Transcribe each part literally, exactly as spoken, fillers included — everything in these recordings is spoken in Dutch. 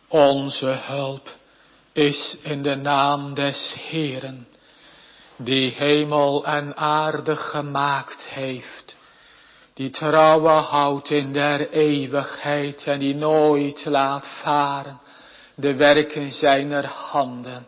Onze hulp is in de naam des Heeren, die hemel en aarde gemaakt heeft, die trouwe houdt in der eeuwigheid en die nooit laat varen de werken zijner handen.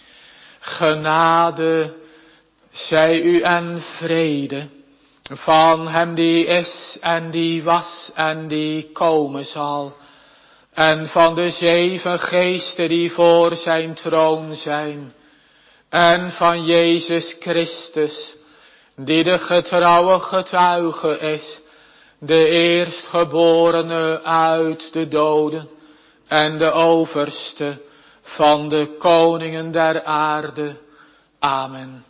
Genade zij u en vrede van hem die is en die was en die komen zal, en van de zeven geesten die voor zijn troon zijn, en van Jezus Christus, die de getrouwe getuige is, de eerstgeborene uit de doden en de overste van de koningen der aarde. Amen.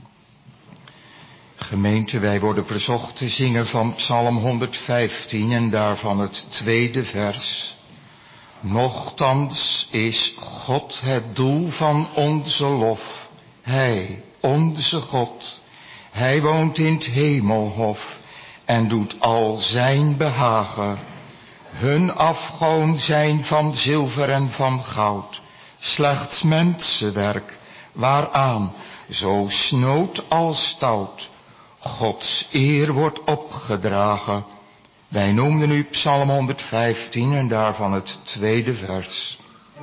Gemeente, wij worden verzocht te zingen van Psalm honderdvijftien en daarvan het tweede vers. Nochtans is God het doel van onze lof. Hij, onze God, Hij woont in het hemelhof en doet al zijn behagen. Hun afgoon zijn van zilver en van goud, slechts mensenwerk, waaraan, zo snood als stout, Gods eer wordt opgedragen. Wij noemden nu Psalm honderdvijftien en daarvan het tweede vers.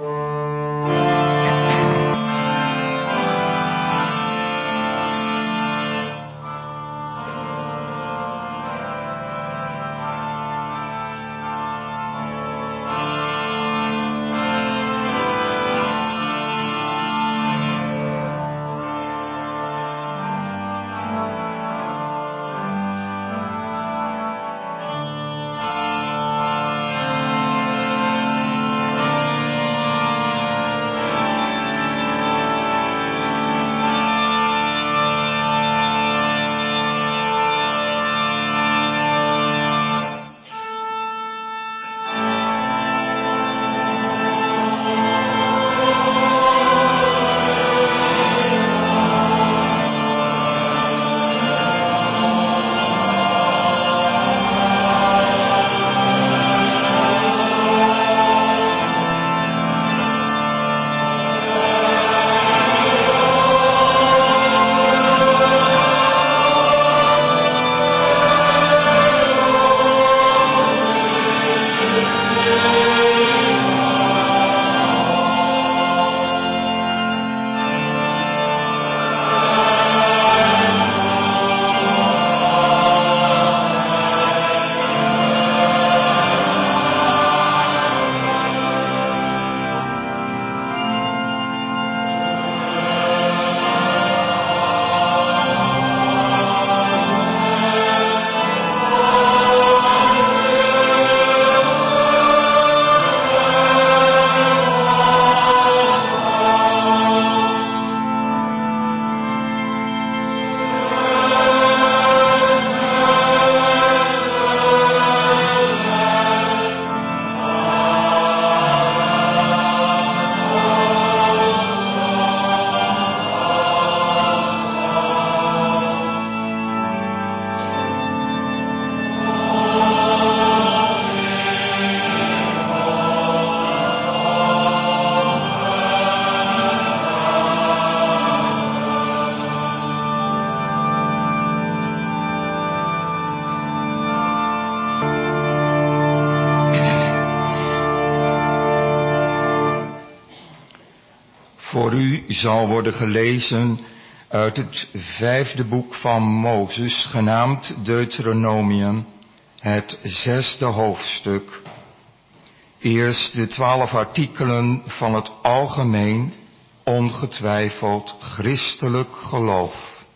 Voor u zal worden gelezen uit het vijfde boek van Mozes, genaamd Deuteronomium, het zesde hoofdstuk. Eerst de twaalf artikelen van het algemeen, ongetwijfeld christelijk geloof.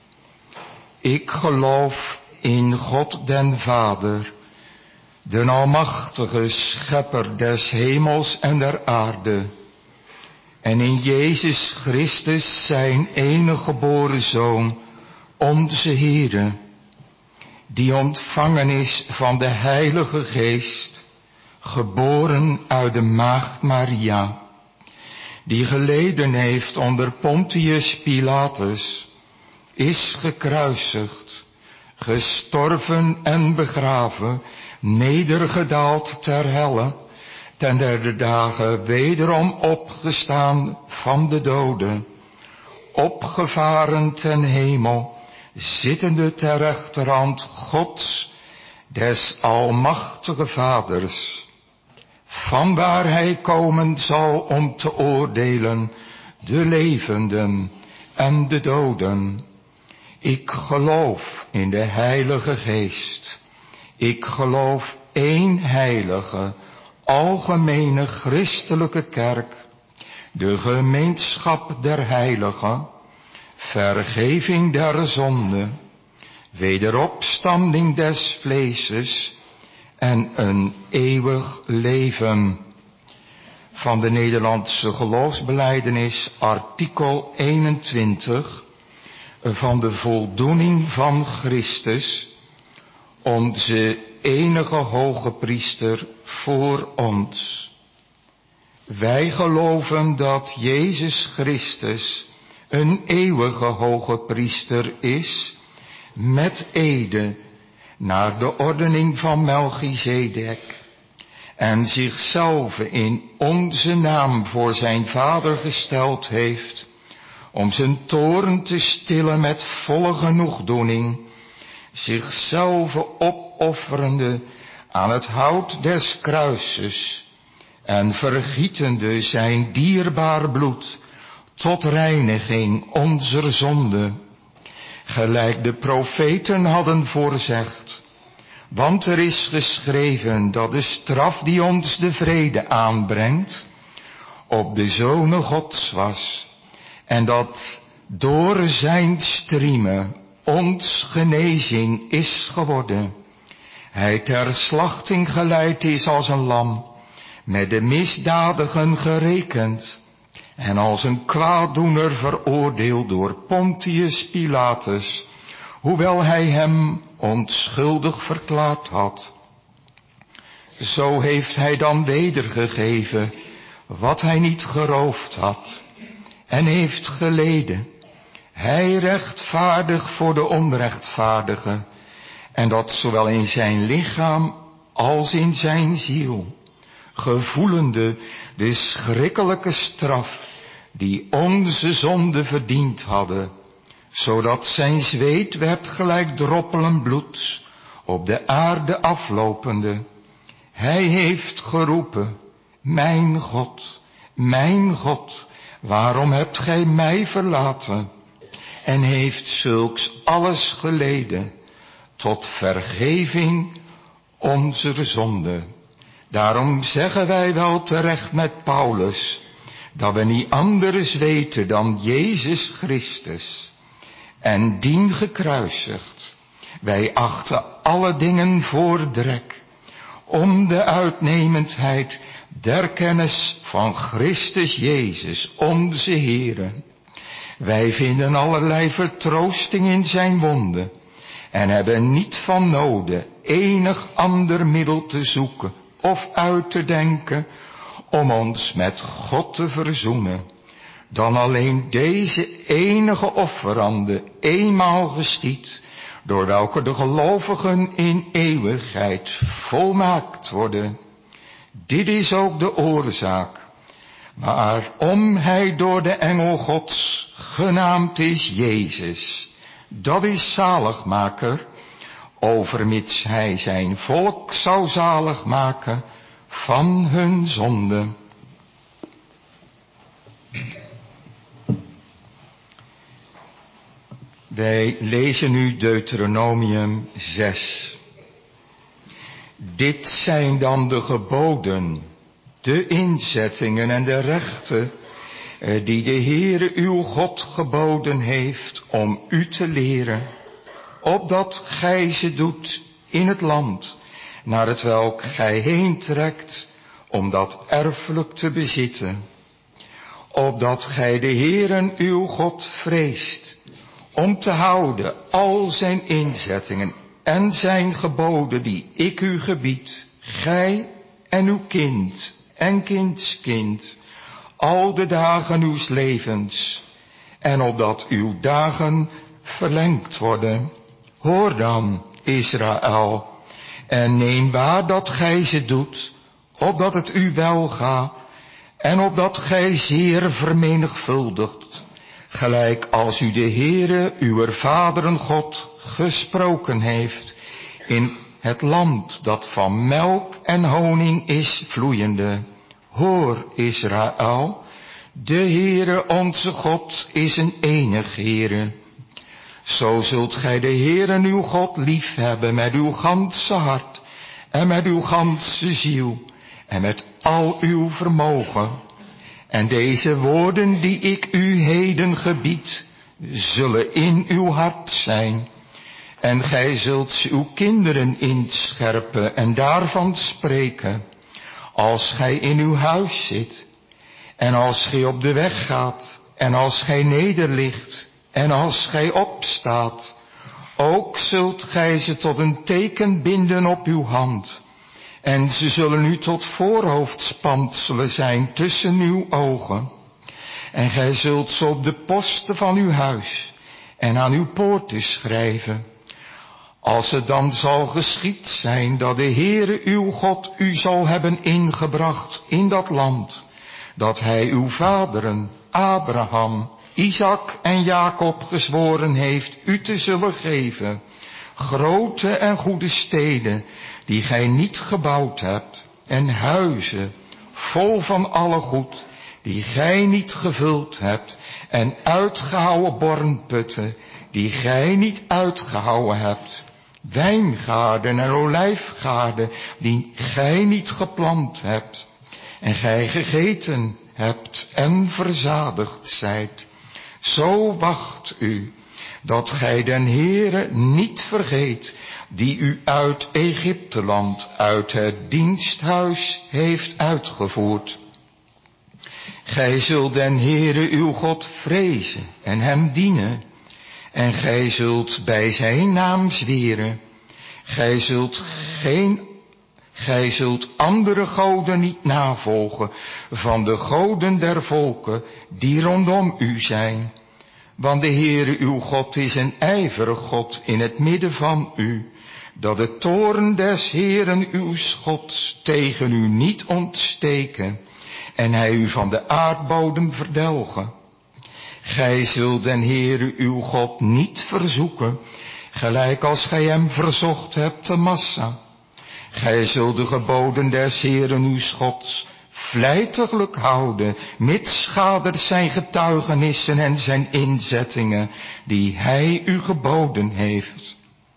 Ik geloof in God den Vader, de almachtige schepper des hemels en der aarde, en in Jezus Christus zijn enige geboren Zoon, onze Heere, die ontvangen is van de Heilige Geest, geboren uit de maagd Maria, die geleden heeft onder Pontius Pilatus, is gekruisigd, gestorven en begraven, nedergedaald ter helle, ten derde dagen wederom opgestaan van de doden, opgevaren ten hemel, zittende ter rechterhand Gods, des almachtige Vaders, vanwaar hij komen zal om te oordelen de levenden en de doden. Ik geloof in de Heilige Geest. Ik geloof één heilige, algemene christelijke kerk, de gemeenschap der heiligen, vergeving der zonde, wederopstanding des vleeses en een eeuwig leven. Van de Nederlandse geloofsbelijdenis, artikel eenentwintig, van de voldoening van Christus, onze enige hoge priester voor ons. Wij geloven dat Jezus Christus een eeuwige hoge priester is, met ede, naar de ordening van Melchizedek, en zichzelf in onze naam voor zijn Vader gesteld heeft, om zijn toorn te stillen met volle genoegdoening, zichzelf opofferende aan het hout des kruises en vergietende zijn dierbaar bloed tot reiniging onzer zonde, gelijk de profeten hadden voorzegd. Want er is geschreven dat de straf die ons de vrede aanbrengt, op de Zonen Gods was, en dat door zijn striemen ons genezing is geworden. Hij ter slachting geleid is als een lam, met de misdadigen gerekend, en als een kwaaddoener veroordeeld door Pontius Pilatus, hoewel hij hem onschuldig verklaard had. Zo heeft hij dan wedergegeven wat hij niet geroofd had, en heeft geleden, hij rechtvaardig voor de onrechtvaardige, en dat zowel in zijn lichaam als in zijn ziel, gevoelende de schrikkelijke straf die onze zonde verdiend hadden, zodat zijn zweet werd gelijk droppelen bloed op de aarde aflopende. Hij heeft geroepen, mijn God, mijn God, waarom hebt gij mij verlaten? En heeft zulks alles geleden tot vergeving onze zonde. Daarom zeggen wij wel terecht met Paulus, dat we niet anders weten dan Jezus Christus en dien gekruisigd. Wij achten alle dingen voor drek, om de uitnemendheid der kennis van Christus Jezus, onze Heere. Wij vinden allerlei vertroosting in zijn wonden, en hebben niet van noden enig ander middel te zoeken of uit te denken, om ons met God te verzoenen, dan alleen deze enige offerande eenmaal geschied, door welke de gelovigen in eeuwigheid volmaakt worden. Dit is ook de oorzaak waarom hij door de engel Gods genaamd is Jezus. Dat is zaligmaker, overmits hij zijn volk zou zalig maken van hun zonde. Wij lezen nu Deuteronomium zes. Dit zijn dan de geboden, de inzettingen en de rechten die de Heere uw God geboden heeft om u te leren, opdat gij ze doet in het land, naar het welk gij heen trekt, om dat erfelijk te bezitten. Opdat gij de Heeren uw God vreest, om te houden al zijn inzettingen en zijn geboden die ik u gebied, gij en uw kind en kindskind, al de dagen uws levens, en opdat uw dagen verlengd worden. Hoor dan, Israël, en neem waar dat gij ze doet, opdat het u welga, en opdat gij zeer vermenigvuldigt, gelijk als u de Heere, uw vaderen God, gesproken heeft, in het land dat van melk en honing is vloeiende. Hoor, Israël, de Heere onze God is een enig Heere. Zo zult gij de Heere uw God liefhebben met uw ganse hart en met uw ganse ziel en met al uw vermogen. En deze woorden die ik u heden gebied, zullen in uw hart zijn. En gij zult uw kinderen inscherpen en daarvan spreken, als gij in uw huis zit, en als gij op de weg gaat, en als gij nederligt, en als gij opstaat. Ook zult gij ze tot een teken binden op uw hand, en ze zullen u tot voorhoofdspanselen zijn tussen uw ogen. En gij zult ze op de posten van uw huis en aan uw poorten schrijven. Als het dan zal geschied zijn dat de Heere uw God u zal hebben ingebracht in dat land, dat hij uw vaderen, Abraham, Isaac en Jacob gezworen heeft u te zullen geven, grote en goede steden die gij niet gebouwd hebt, en huizen vol van alle goed die gij niet gevuld hebt, en uitgehouwen bornputten die gij niet uitgehouwen hebt, wijngaarden en olijfgaarden die gij niet geplant hebt, en gij gegeten hebt en verzadigd zijt. Zo wacht u, dat gij den Heere niet vergeet, die u uit Egypteland, uit het diensthuis heeft uitgevoerd. Gij zult den Heere uw God vrezen en hem dienen, en gij zult bij zijn naam zweren. Gij zult geen, gij zult andere goden niet navolgen van de goden der volken die rondom u zijn. Want de Heere uw God is een ijverig God in het midden van u, dat de toorn des Heeren uw Gods tegen u niet ontsteken, en hij u van de aardbodem verdelgen. Gij zult den Heere uw God niet verzoeken, gelijk als gij hem verzocht hebt te Massa. Gij zult de geboden des Heeren uw Gods vlijtiglijk houden, mits schadert zijn getuigenissen en zijn inzettingen, die hij u geboden heeft.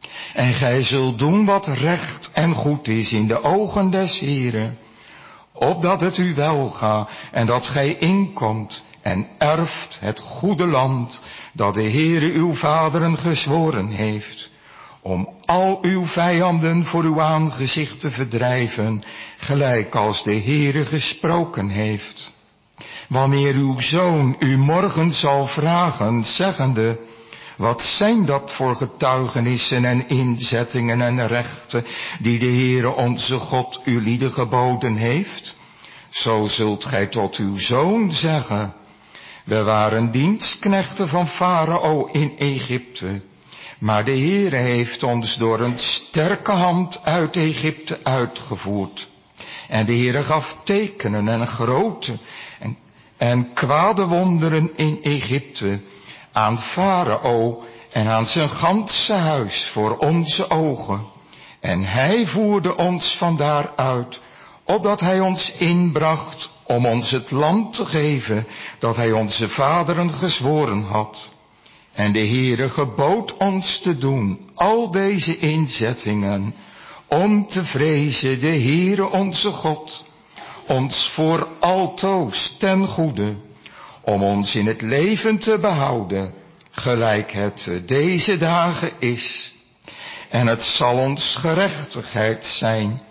En gij zult doen wat recht en goed is in de ogen des Heeren, opdat het u welga en dat gij inkomt en erft het goede land dat de Heere uw vaderen gezworen heeft, om al uw vijanden voor uw aangezicht te verdrijven, gelijk als de Heere gesproken heeft. Wanneer uw zoon u morgen zal vragen, zeggende, wat zijn dat voor getuigenissen en inzettingen en rechten die de Heere onze God u lieden geboden heeft? Zo zult gij tot uw zoon zeggen, we waren dienstknechten van Farao in Egypte, maar de Heere heeft ons door een sterke hand uit Egypte uitgevoerd. En de Heere gaf tekenen en grote en, en kwade wonderen in Egypte aan Farao en aan zijn ganse huis voor onze ogen. En hij voerde ons vandaar uit, opdat hij ons inbracht om ons het land te geven dat hij onze vaderen gezworen had. En de Heere gebood ons te doen al deze inzettingen, om te vrezen de Heere onze God, ons voor altoos ten goede, om ons in het leven te behouden, gelijk het deze dagen is. En het zal ons gerechtigheid zijn,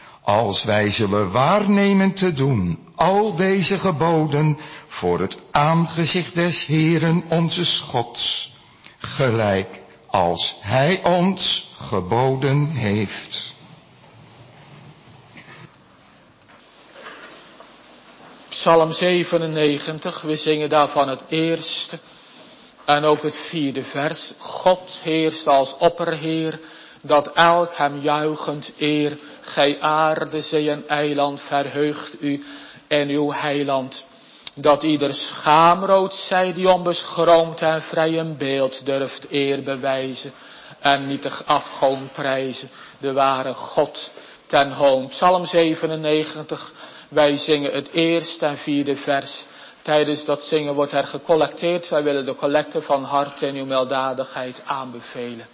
als wij zullen waarnemen te doen al deze geboden voor het aangezicht des Heeren onze Gods, gelijk als hij ons geboden heeft. Psalm zevenennegentig, we zingen daarvan het eerste en ook het vierde vers. God heerst als opperheer, dat elk hem juichend eer. Gij aarde, zee en eiland, verheugt u en uw heiland. Dat ieder schaamrood zij die onbeschroomd en vrij een beeld durft eer bewijzen. En nietig afgoon prijzen, de ware God ten hoon. Psalm zevenennegentig, wij zingen het eerste en vierde vers. Tijdens dat zingen wordt er gecollecteerd. Wij willen de collecte van hart en uw milddadigheid aanbevelen.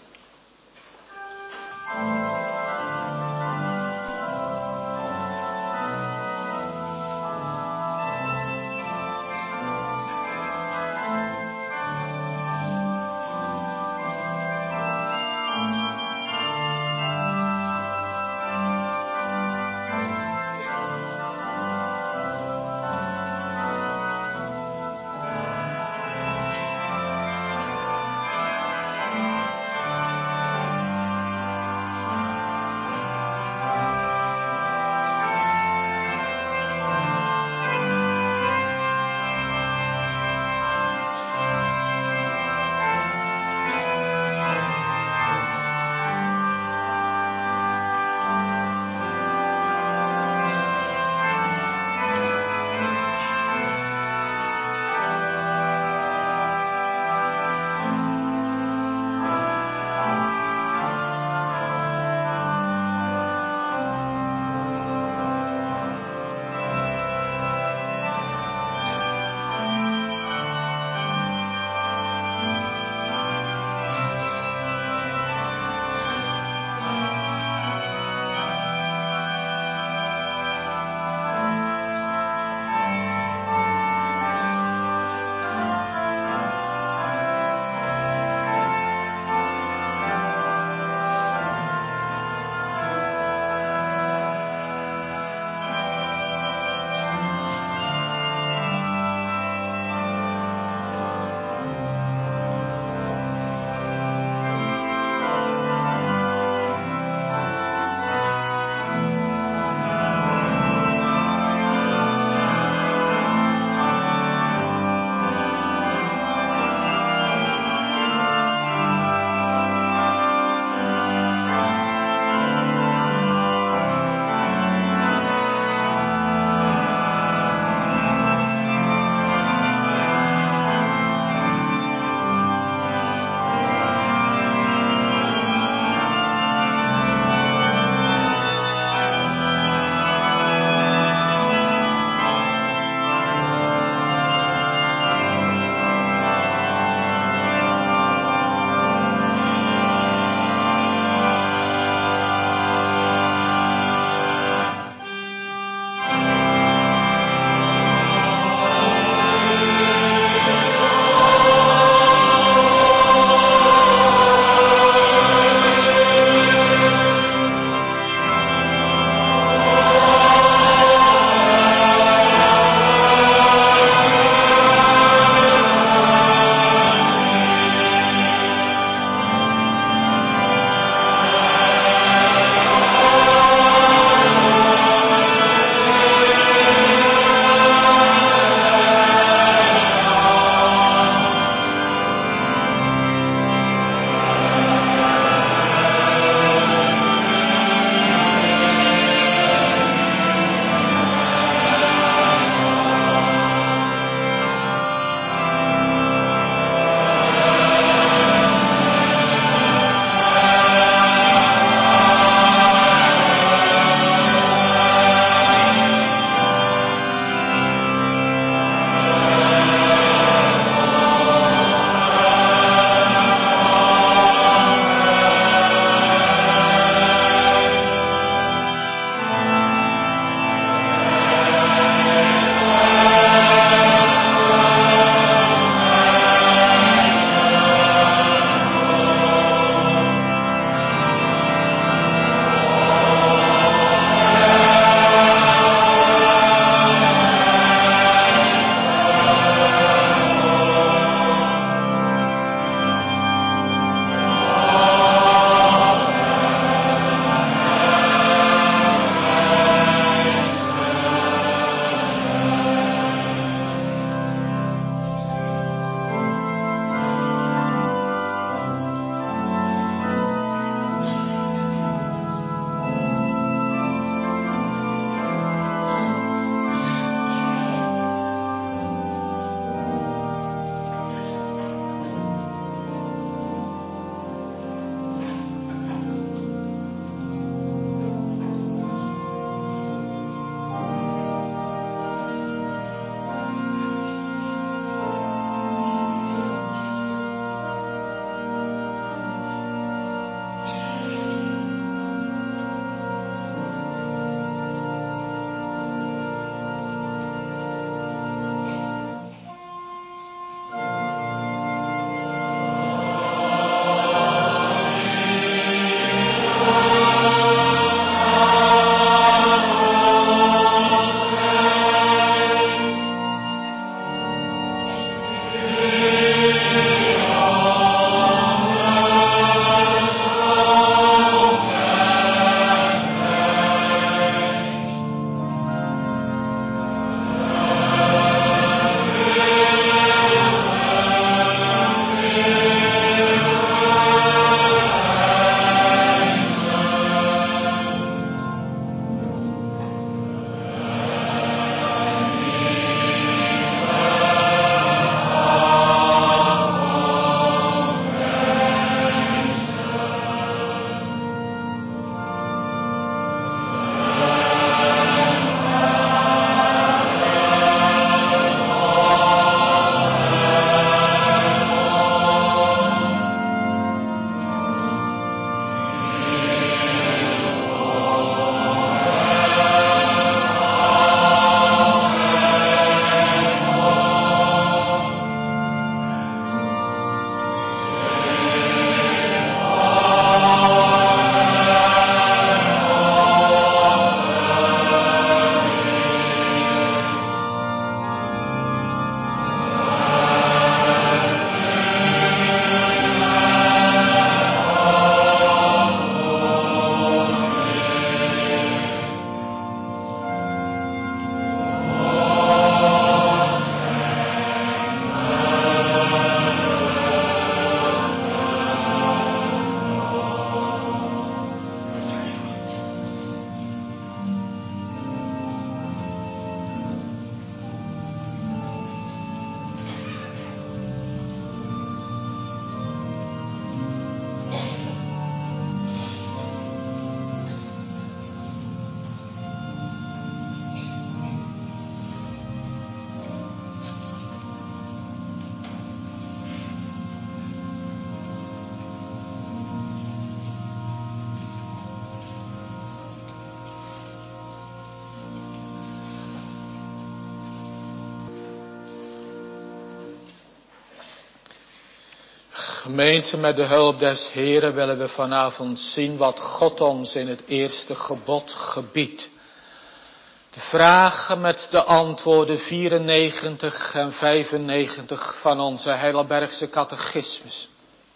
Gemeente, met de hulp des Heren willen we vanavond zien wat God ons in het eerste gebod gebiedt. De vragen met de antwoorden vierennegentig en vijfennegentig van onze Heidelbergse catechismus.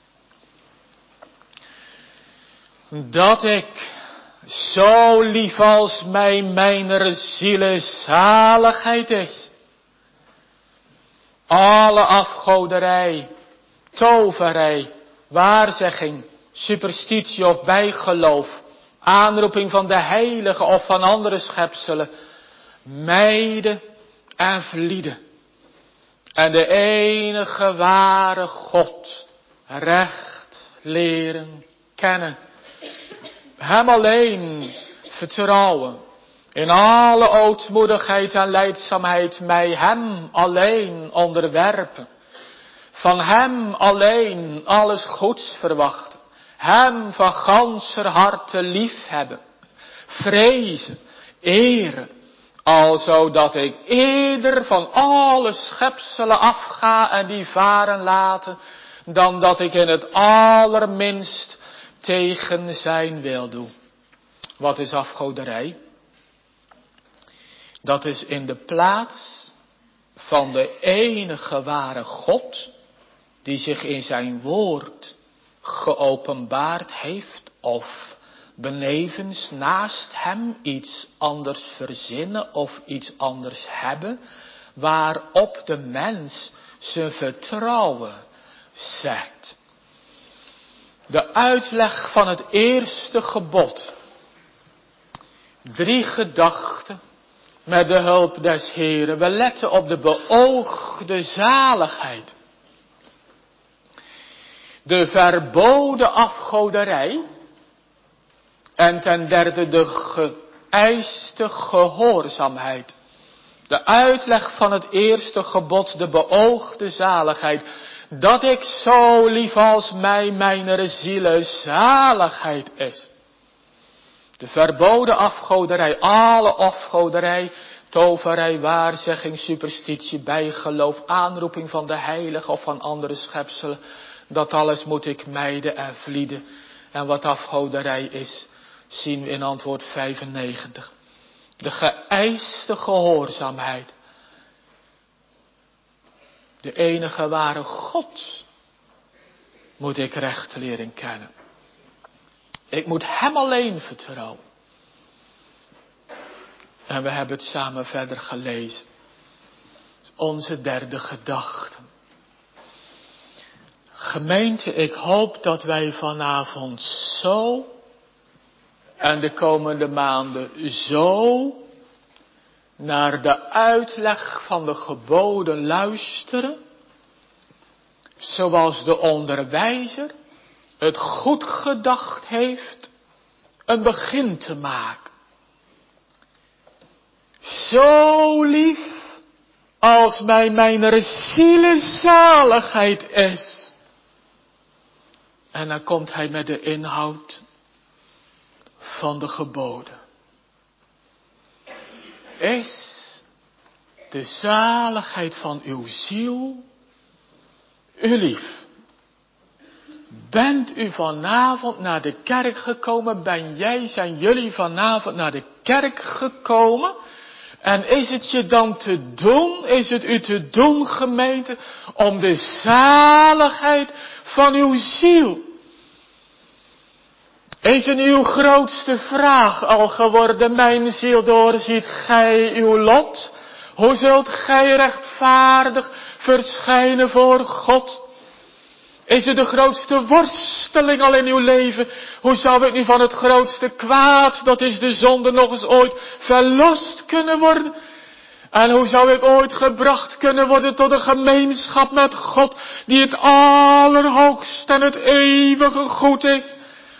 Dat ik, zo lief als mij mijner ziele zaligheid is, alle afgoderij, toverij, waarzegging, superstitie of bijgeloof, aanroeping van de heilige of van andere schepselen, mijden en vlieden. En de enige ware God, recht leren kennen. Hem alleen vertrouwen. In alle ootmoedigheid en lijdzaamheid mij hem alleen onderwerpen. Van hem alleen alles goeds verwachten. Hem van ganser harte lief hebben. Vrezen, eren. Alzo dat ik eerder van alle schepselen afga en die varen laten. Dan dat ik in het allerminst tegen zijn wil doe. Wat is afgoderij? Dat is in de plaats van de enige ware God, die zich in zijn woord geopenbaard heeft, of benevens naast hem iets anders verzinnen of iets anders hebben, waarop de mens zijn vertrouwen zet. De uitleg van het eerste gebod. Drie gedachten met de hulp des Heren. We letten op de beoogde zaligheid. De verboden afgoderij. En ten derde de geëiste gehoorzaamheid. De uitleg van het eerste gebod, de beoogde zaligheid. Dat ik zo lief als mij mijner ziele zaligheid is. De verboden afgoderij, alle afgoderij, toverij, waarzegging, superstitie, bijgeloof, aanroeping van de heilige of van andere schepselen. Dat alles moet ik mijden en vlieden. En wat afgoderij is, zien we in antwoord vijfennegentig. De geëiste gehoorzaamheid. De enige ware God moet ik recht leren kennen. Ik moet hem alleen vertrouwen. En we hebben het samen verder gelezen. Onze derde gedachte. Gemeente, ik hoop dat wij vanavond zo en de komende maanden zo naar de uitleg van de geboden luisteren, zoals de onderwijzer het goed gedacht heeft een begin te maken. Zo lief als mij mijner ziele zaligheid is. En dan komt hij met de inhoud van de geboden. Is de zaligheid van uw ziel u lief? Bent u vanavond naar de kerk gekomen? Ben jij, zijn jullie vanavond naar de kerk gekomen? En is het je dan te doen, is het u te doen, gemeente, om de zaligheid van uw ziel? Is het uw grootste vraag al geworden, mijn ziel, doorziet gij uw lot? Hoe zult gij rechtvaardig verschijnen voor God? Is het de grootste worsteling al in uw leven? Hoe zou ik nu van het grootste kwaad, dat is de zonde, nog eens ooit verlost kunnen worden? En hoe zou ik ooit gebracht kunnen worden tot een gemeenschap met God, die het allerhoogste en het eeuwige goed is?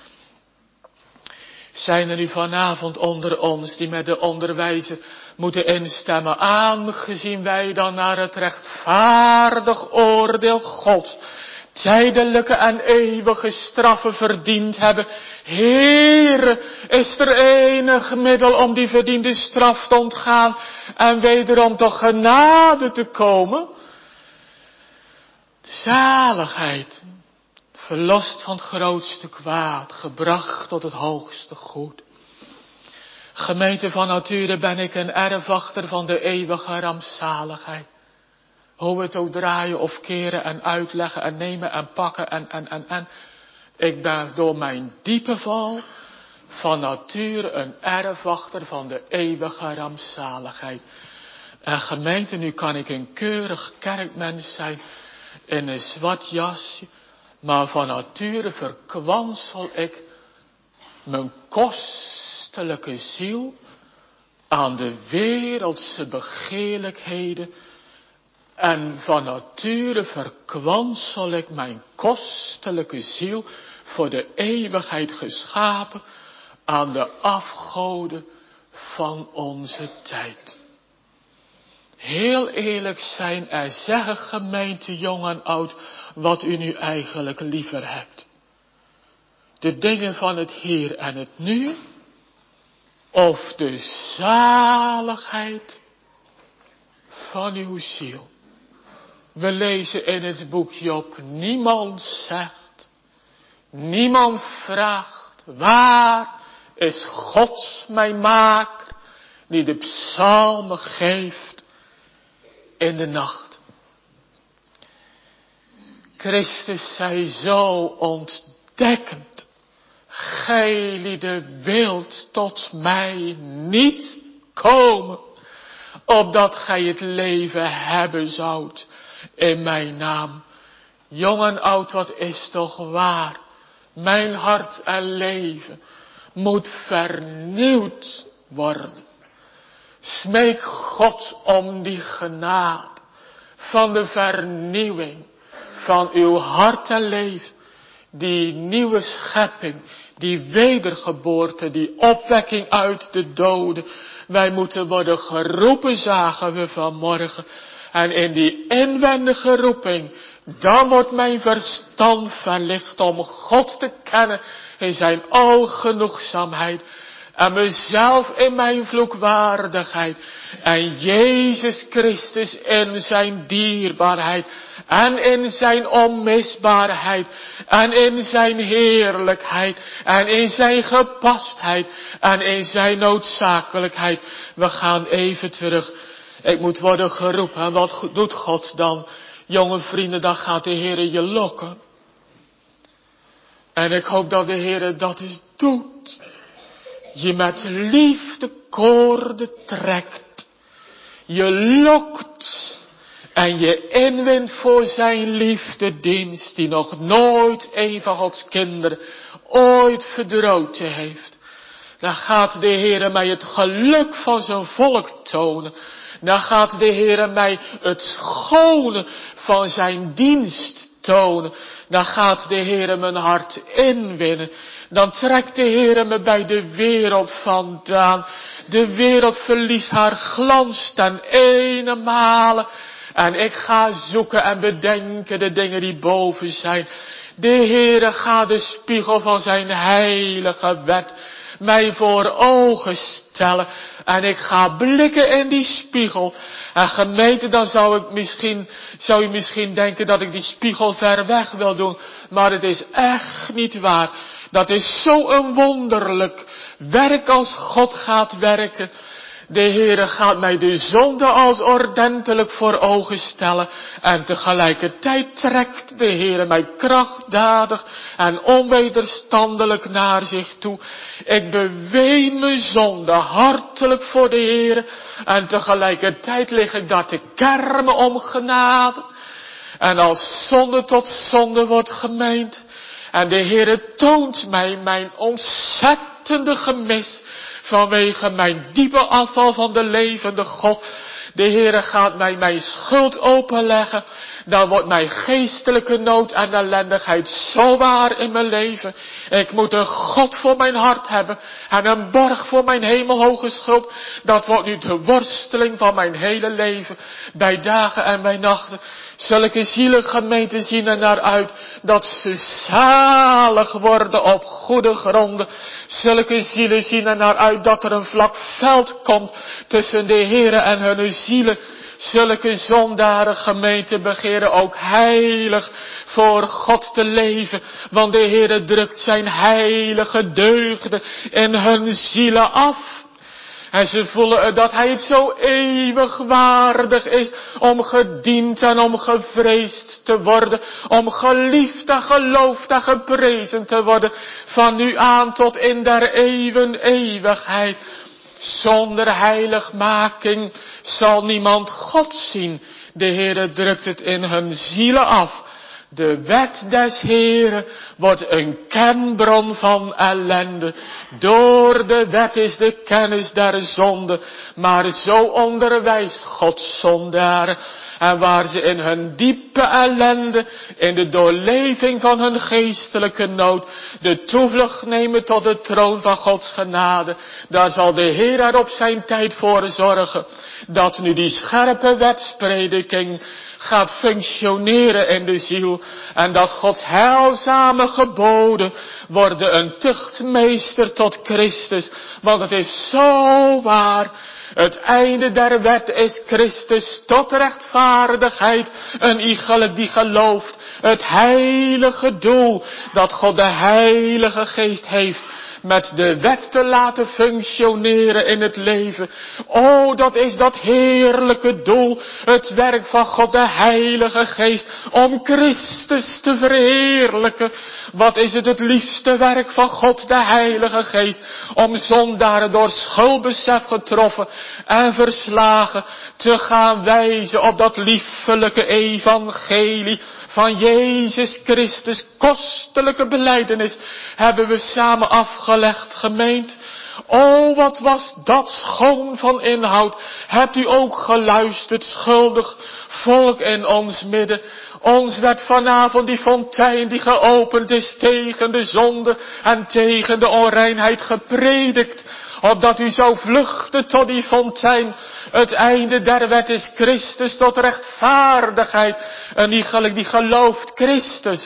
Zijn er nu vanavond onder ons die met de onderwijzer moeten instemmen, aangezien wij dan naar het rechtvaardig oordeel Gods tijdelijke en eeuwige straffen verdiend hebben. Heere, is er enig middel om die verdiende straf te ontgaan en wederom tot genade te komen? Zaligheid, Verlost van het grootste kwaad, gebracht tot het hoogste goed. Gemeente van nature ben ik een erfwachter van de eeuwige rampzaligheid. Hoe we het ook draaien of keren en uitleggen en nemen en pakken en en en en. Ik ben door mijn diepe val van nature een erfwachter van de eeuwige rampzaligheid. En gemeente, nu kan ik een keurig kerkmens zijn in een zwart jasje. Maar van nature verkwansel ik mijn kostelijke ziel aan de wereldse begeerlijkheden. En van nature verkwansel ik mijn kostelijke ziel voor de eeuwigheid geschapen aan de afgoden van onze tijd. Heel eerlijk zijn en zeggen, gemeente jong en oud, wat u nu eigenlijk liever hebt. De dingen van het hier en het nu, of de zaligheid van uw ziel. We lezen in het boek Job, niemand zegt, niemand vraagt, waar is God mijn maker, die de psalmen geeft in de nacht. Christus zei zo ontdekkend, gij lieden wilt tot mij niet komen, opdat gij het leven hebben zoudt in mijn naam. Jong en oud, wat is toch waar? Mijn hart en leven moet vernieuwd worden. Smeek God om die genade van de vernieuwing van uw hart en leven. Die nieuwe schepping, die wedergeboorte, die opwekking uit de doden. Wij moeten worden geroepen, zagen we vanmorgen. En in die inwendige roeping, dan wordt mijn verstand verlicht om God te kennen in zijn algenoegzaamheid. En mezelf in mijn vloekwaardigheid. En Jezus Christus in zijn dierbaarheid. En in zijn onmisbaarheid. En in zijn heerlijkheid. En in zijn gepastheid. En in zijn noodzakelijkheid. We gaan even terug. Ik moet worden geroepen. En wat doet God dan? Jonge vrienden, dan gaat de Heer je lokken. En ik hoop dat de Heer dat eens doet. Je met liefde koorden trekt. Je lokt. En je inwint voor zijn liefdedienst. Die nog nooit een van Gods kinderen ooit verdroten heeft. Dan gaat de Heer mij het geluk van zijn volk tonen. Dan gaat de Heer mij het schone van zijn dienst tonen. Dan gaat de Heer mijn hart inwinnen. Dan trekt de Heer me bij de wereld vandaan. De wereld verliest haar glans ten ene male. En ik ga zoeken en bedenken de dingen die boven zijn. De Heere gaat de spiegel van zijn heilige wet mij voor ogen stellen. En ik ga blikken in die spiegel. En gemeente, dan zou ik misschien, zou u misschien denken dat ik die spiegel ver weg wil doen. Maar het is echt niet waar. Dat is zo'n wonderlijk werk als God gaat werken. De Heere gaat mij de zonde als ordentelijk voor ogen stellen. En tegelijkertijd trekt de Heere mij krachtdadig en onwederstandelijk naar zich toe. Ik beween mijn zonde hartelijk voor de Heere. En tegelijkertijd lig ik daar te kermen om genade. En als zonde tot zonde wordt gemeend. En de Heere toont mij mijn ontzettende gemis. Vanwege mijn diepe afval van de levende God. De Heere gaat mij mijn schuld openleggen. Dan wordt mijn geestelijke nood en ellendigheid zo waar in mijn leven. Ik moet een God voor mijn hart hebben. En een borg voor mijn hemelhoge schuld. Dat wordt nu de worsteling van mijn hele leven. Bij dagen en bij nachten. Zulke zielengemeenten zien er naar uit. Dat ze zalig worden op goede gronden. Zulke zielen zien er naar uit dat er een vlak veld komt tussen de Heere en hun zielen. Zulke zondaren gemeente begeren ook heilig voor God te leven. Want de Heere drukt zijn heilige deugden in hun zielen af. En ze voelen dat hij het zo eeuwig waardig is om gediend en om gevreesd te worden. Om geliefd en geloofd en geprezen te worden. Van nu aan tot in der eeuwen eeuwigheid. Zonder heiligmaking zal niemand God zien. De Heere drukt het in hun zielen af. De wet des Heeren wordt een kenbron van ellende. Door de wet is de kennis der zonde. Maar zo onderwijst God zondaren. En waar ze in hun diepe ellende, in de doorleving van hun geestelijke nood, de toevlucht nemen tot de troon van Gods genade. Daar zal de Heer er op zijn tijd voor zorgen. Dat nu die scherpe wetsprediking gaat functioneren in de ziel. En dat Gods heilzame geboden worden een tuchtmeester tot Christus. Want het is zo waar. Het einde der wet is Christus tot rechtvaardigheid. Een iegelijk die gelooft. Het heilige doel dat God de Heilige Geest heeft. Met de wet te laten functioneren in het leven. O, dat is dat heerlijke doel. Het werk van God de Heilige Geest. Om Christus te verheerlijken. Wat is het het liefste werk van God de Heilige Geest. Om zondaren door schuldbesef getroffen en verslagen. Te gaan wijzen op dat liefelijke evangelie. Van Jezus Christus kostelijke belijdenis hebben we samen afgelegd, gemeend. O, wat was dat schoon van inhoud. Hebt u ook geluisterd, schuldig volk in ons midden. Ons werd vanavond die fontein die geopend is tegen de zonde en tegen de onreinheid gepredikt. Opdat u zou vluchten tot die fontein. Het einde der wet is Christus tot rechtvaardigheid. En iegelijk die gelooft Christus.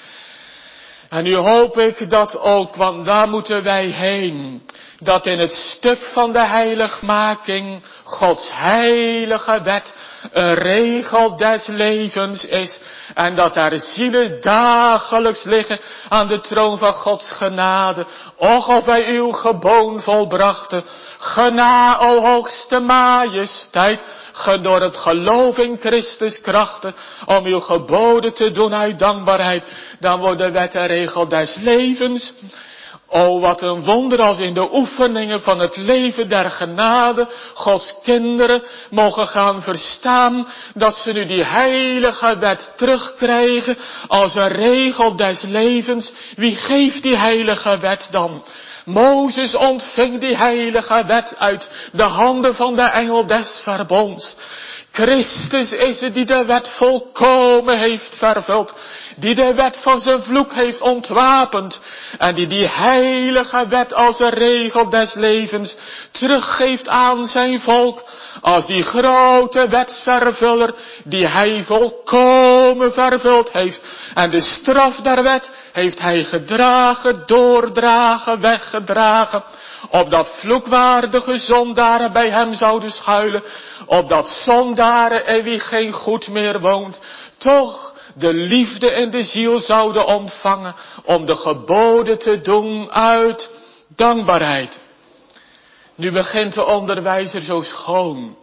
En nu hoop ik dat ook, want daar moeten wij heen. Dat in het stuk van de heiligmaking Gods heilige wet een regel des levens is. En dat daar zielen dagelijks liggen aan de troon van Gods genade. Och, of wij uw geboon volbrachten. Gena, o hoogste majesteit. Ge door het geloof in Christus krachten. Om uw geboden te doen uit dankbaarheid. Dan wordt de wet een regel des levens. O, wat een wonder als in de oefeningen van het leven der genade Gods kinderen mogen gaan verstaan dat ze nu die heilige wet terugkrijgen als een regel des levens. Wie geeft die heilige wet dan? Mozes ontving die heilige wet uit de handen van de engel des verbonds. Christus is het die de wet volkomen heeft vervuld. Die de wet van zijn vloek heeft ontwapend. En die die heilige wet als een regel des levens teruggeeft aan zijn volk. Als die grote wetsvervuller die hij volkomen vervuld heeft. En de straf der wet heeft hij gedragen, doordragen, weggedragen. Opdat vloekwaardige zondaren bij hem zouden schuilen. Opdat zondaren in wie geen goed meer woont. Toch de liefde in de ziel zouden ontvangen. Om de geboden te doen uit dankbaarheid. Nu begint de onderwijzer zo schoon.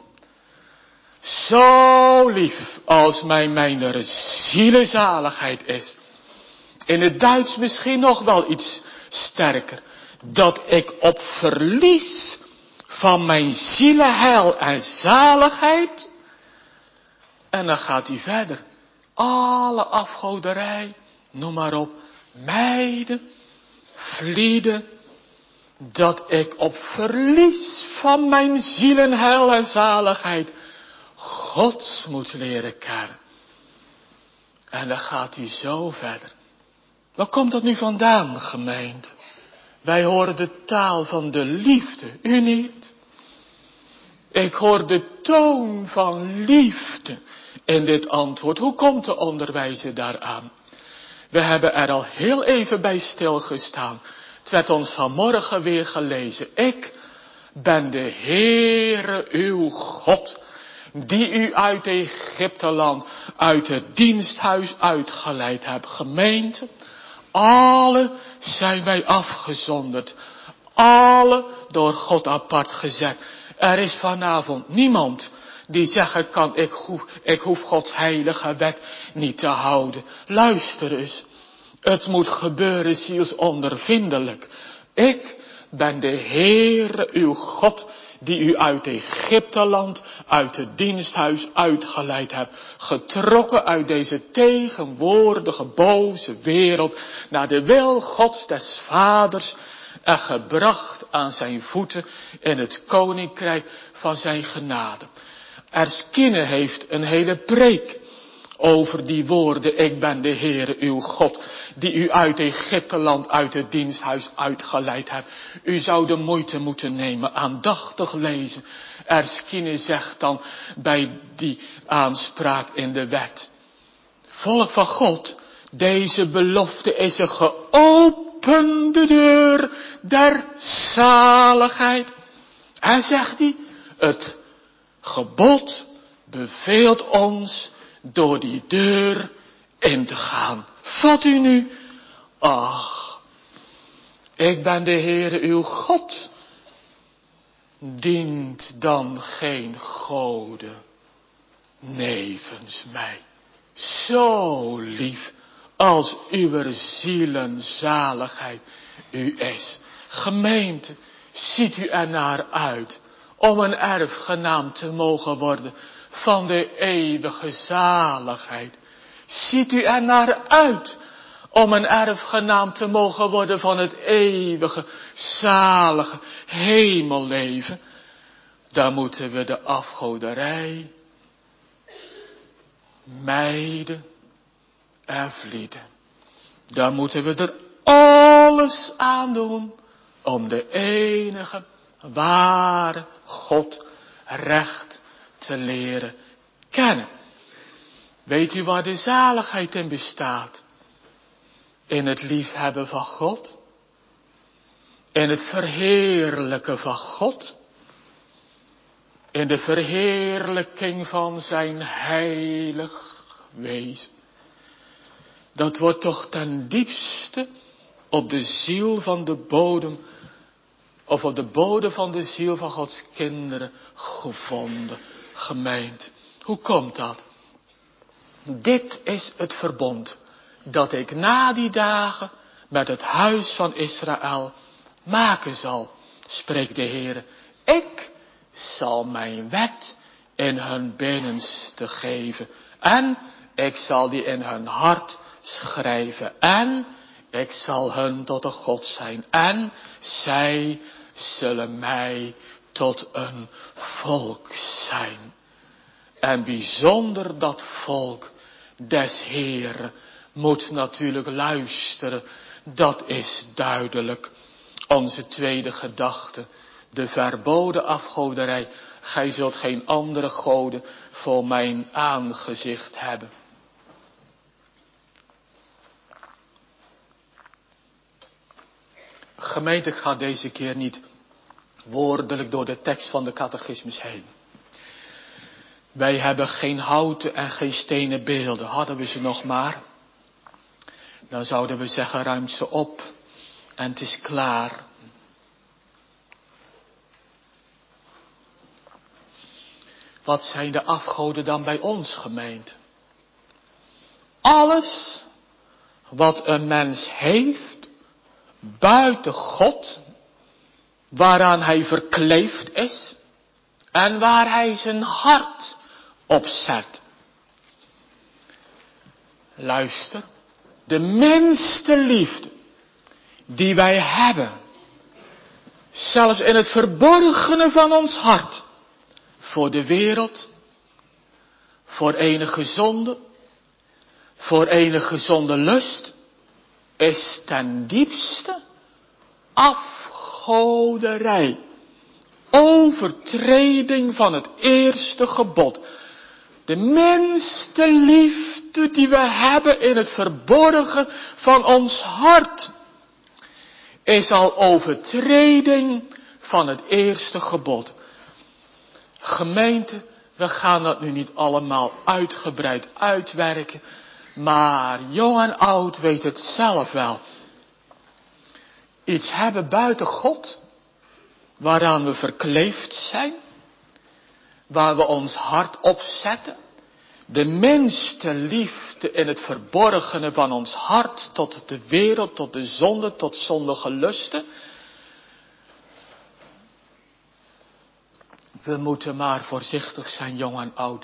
Zo lief als mij mijn zielezaligheid is. In het Duits misschien nog wel iets sterker. Dat ik op verlies van mijn zielenheil en zaligheid. En dan gaat hij verder. Alle afgoderij, noem maar op, mijden, vlieden. Dat ik op verlies van mijn zielenheil en zaligheid God moet leren kennen. En dan gaat hij zo verder. Waar komt dat nu vandaan, gemeente? Wij horen de taal van de liefde, u niet? Ik hoor de toon van liefde in dit antwoord. Hoe komt de onderwijzer daaraan? We hebben er al heel even bij stilgestaan. Het werd ons vanmorgen weer gelezen. Ik ben de Heere uw God, die u uit Egypteland, uit het diensthuis uitgeleid hebt. Gemeente, alle zijn wij afgezonderd. Alle door God apart gezet. Er is vanavond niemand die zeggen kan, ik hoef, ik hoef Gods heilige wet niet te houden. Luister eens. Het moet gebeuren zielsondervindelijk. Ik ben de Heere uw God die u uit Egypteland, uit het diensthuis uitgeleid hebt. Getrokken uit deze tegenwoordige boze wereld naar de wil Gods des Vaders en gebracht aan zijn voeten in het koninkrijk van zijn genade. Erskine heeft een hele preek over die woorden, ik ben de Heere uw God, die u uit Egypteland, uit het diensthuis uitgeleid hebt. U zou de moeite moeten nemen, aandachtig lezen. Erskine zegt dan bij die aanspraak in de wet. Volk van God, deze belofte is een geopende deur der zaligheid. En zegt hij, het gebod beveelt ons door die deur in te gaan. Vat u nu? Ach, ik ben de Heere uw God. Dient dan geen goden nevens mij. Zo lief als uw zielenzaligheid u is. Gemeente, ziet u er naar uit om een erfgenaam te mogen worden van de eeuwige zaligheid. Ziet u er naar uit om een erfgenaam te mogen worden van het eeuwige, zalige hemelleven. Dan moeten we de afgoderij mijden en vlieden. Dan moeten we er alles aan doen om de enige, ware God recht te leren kennen. Weet u waar de zaligheid in bestaat? In het liefhebben van God. In het verheerlijken van God. In de verheerlijking van zijn heilig wezen. Dat wordt toch ten diepste op de ziel van de bodem, of op de bodem van de ziel van Gods kinderen gevonden, gemeente. Hoe komt dat? Dit is het verbond dat ik na die dagen met het huis van Israël maken zal, spreekt de Heer. Ik zal mijn wet in hun binnenste geven en ik zal die in hun hart schrijven en ik zal hun tot een God zijn en zij zullen mij tot een volk zijn. En bijzonder dat volk des Heeren moet natuurlijk luisteren. Dat is duidelijk. Onze tweede gedachte. De verboden afgoderij. Gij zult geen andere goden voor mijn aangezicht hebben. Gemeente, ik ga deze keer niet woordelijk door de tekst van de catechismus heen. Wij hebben geen houten en geen stenen beelden. Hadden we ze nog maar, dan zouden we zeggen, ruim ze op en het is klaar. Wat zijn de afgoden dan bij ons, gemeente? Alles wat een mens heeft, buiten God, waaraan hij verkleefd is en waar hij zijn hart op zet. Luister, de minste liefde die wij hebben, zelfs in het verborgene van ons hart, voor de wereld, voor enige zonde, voor enige zonde lust, is ten diepste afgoderij. Overtreding van het eerste gebod. De minste liefde die we hebben in het verborgen van ons hart, is al overtreding van het eerste gebod. Gemeente, We gaan dat nu niet allemaal uitgebreid uitwerken. Maar jong en oud weet het zelf wel. Iets hebben buiten God. Waaraan we verkleefd zijn. Waar we ons hart op zetten. De minste liefde in het verborgene van ons hart. Tot de wereld, tot de zonde, tot zondige lusten. We moeten maar voorzichtig zijn, jong en oud.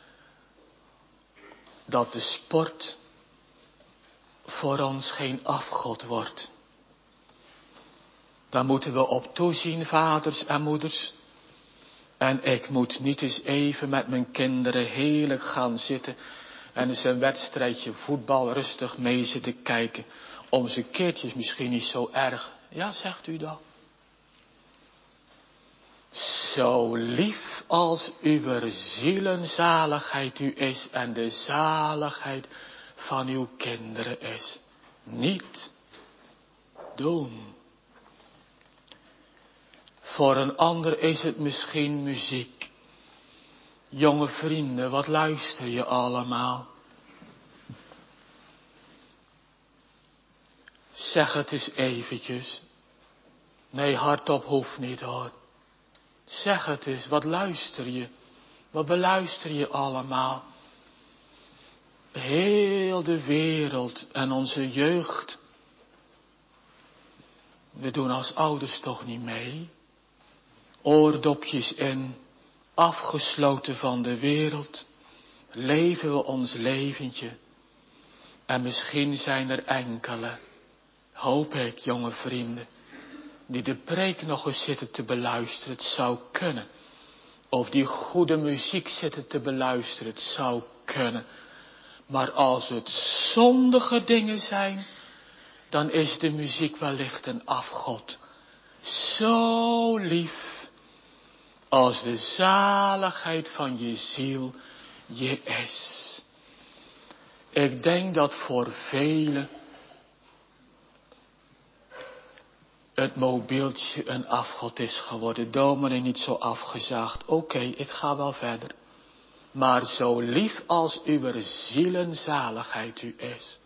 Dat de sport voor ons geen afgod wordt. Daar moeten we op toezien, vaders en moeders. En ik moet niet eens even met mijn kinderen heerlijk gaan zitten. En eens een wedstrijdje voetbal rustig mee zitten kijken. Om ze keertjes misschien niet zo erg. Ja, zegt u dat? Zo lief als uw zielenzaligheid u is en de zaligheid van uw kinderen is. Niet doen. Voor een ander is het misschien muziek. Jonge vrienden, wat luister je allemaal? Zeg het eens eventjes. Nee, hardop hoeft niet hoor. Zeg het eens, wat luister je? Wat beluister je allemaal? Heel de wereld en onze jeugd. We doen als ouders toch niet mee. Oordopjes in, afgesloten van de wereld. Leven we ons leventje. En misschien zijn er enkele, hoop ik, jonge vrienden, die de preek nog eens zitten te beluisteren, het zou kunnen. Of die goede muziek zitten te beluisteren, het zou kunnen. Maar als het zondige dingen zijn, dan is de muziek wellicht een afgod. Zo lief als de zaligheid van je ziel je is. Ik denk dat voor velen het mobieltje een afgod is geworden. Dominee, niet zo afgezaagd. Oké, okay, ik ga wel verder. Maar zo lief als uw zielenzaligheid u is.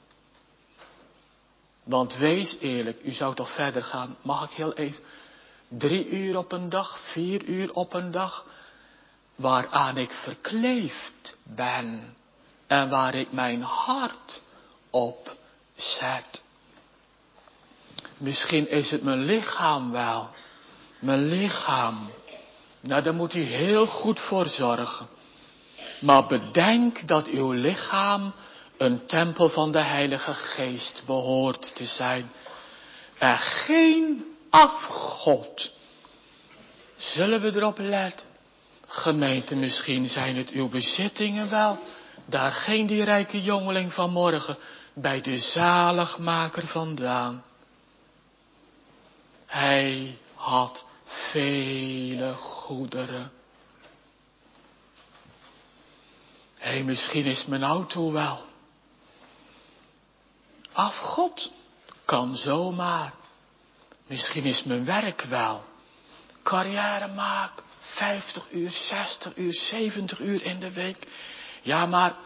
Want wees eerlijk, u zou toch verder gaan. Mag ik heel even? Drie uur op een dag, vier uur op een dag. Waaraan ik verkleefd ben. En waar ik mijn hart op zet. Misschien is het mijn lichaam wel. Mijn lichaam. Nou, daar moet u heel goed voor zorgen. Maar bedenk dat uw lichaam een tempel van de Heilige Geest behoort te zijn. En geen afgod. Zullen we erop letten? Gemeente, misschien zijn het uw bezittingen wel. Daar ging die rijke jongeling vanmorgen bij de zaligmaker vandaan. Hij had vele goederen. Hé, hey, misschien is mijn auto wel. Afgod? Kan zomaar. Misschien is mijn werk wel. Carrière maken. vijftig uur, zestig uur, zeventig uur in de week. Ja, maar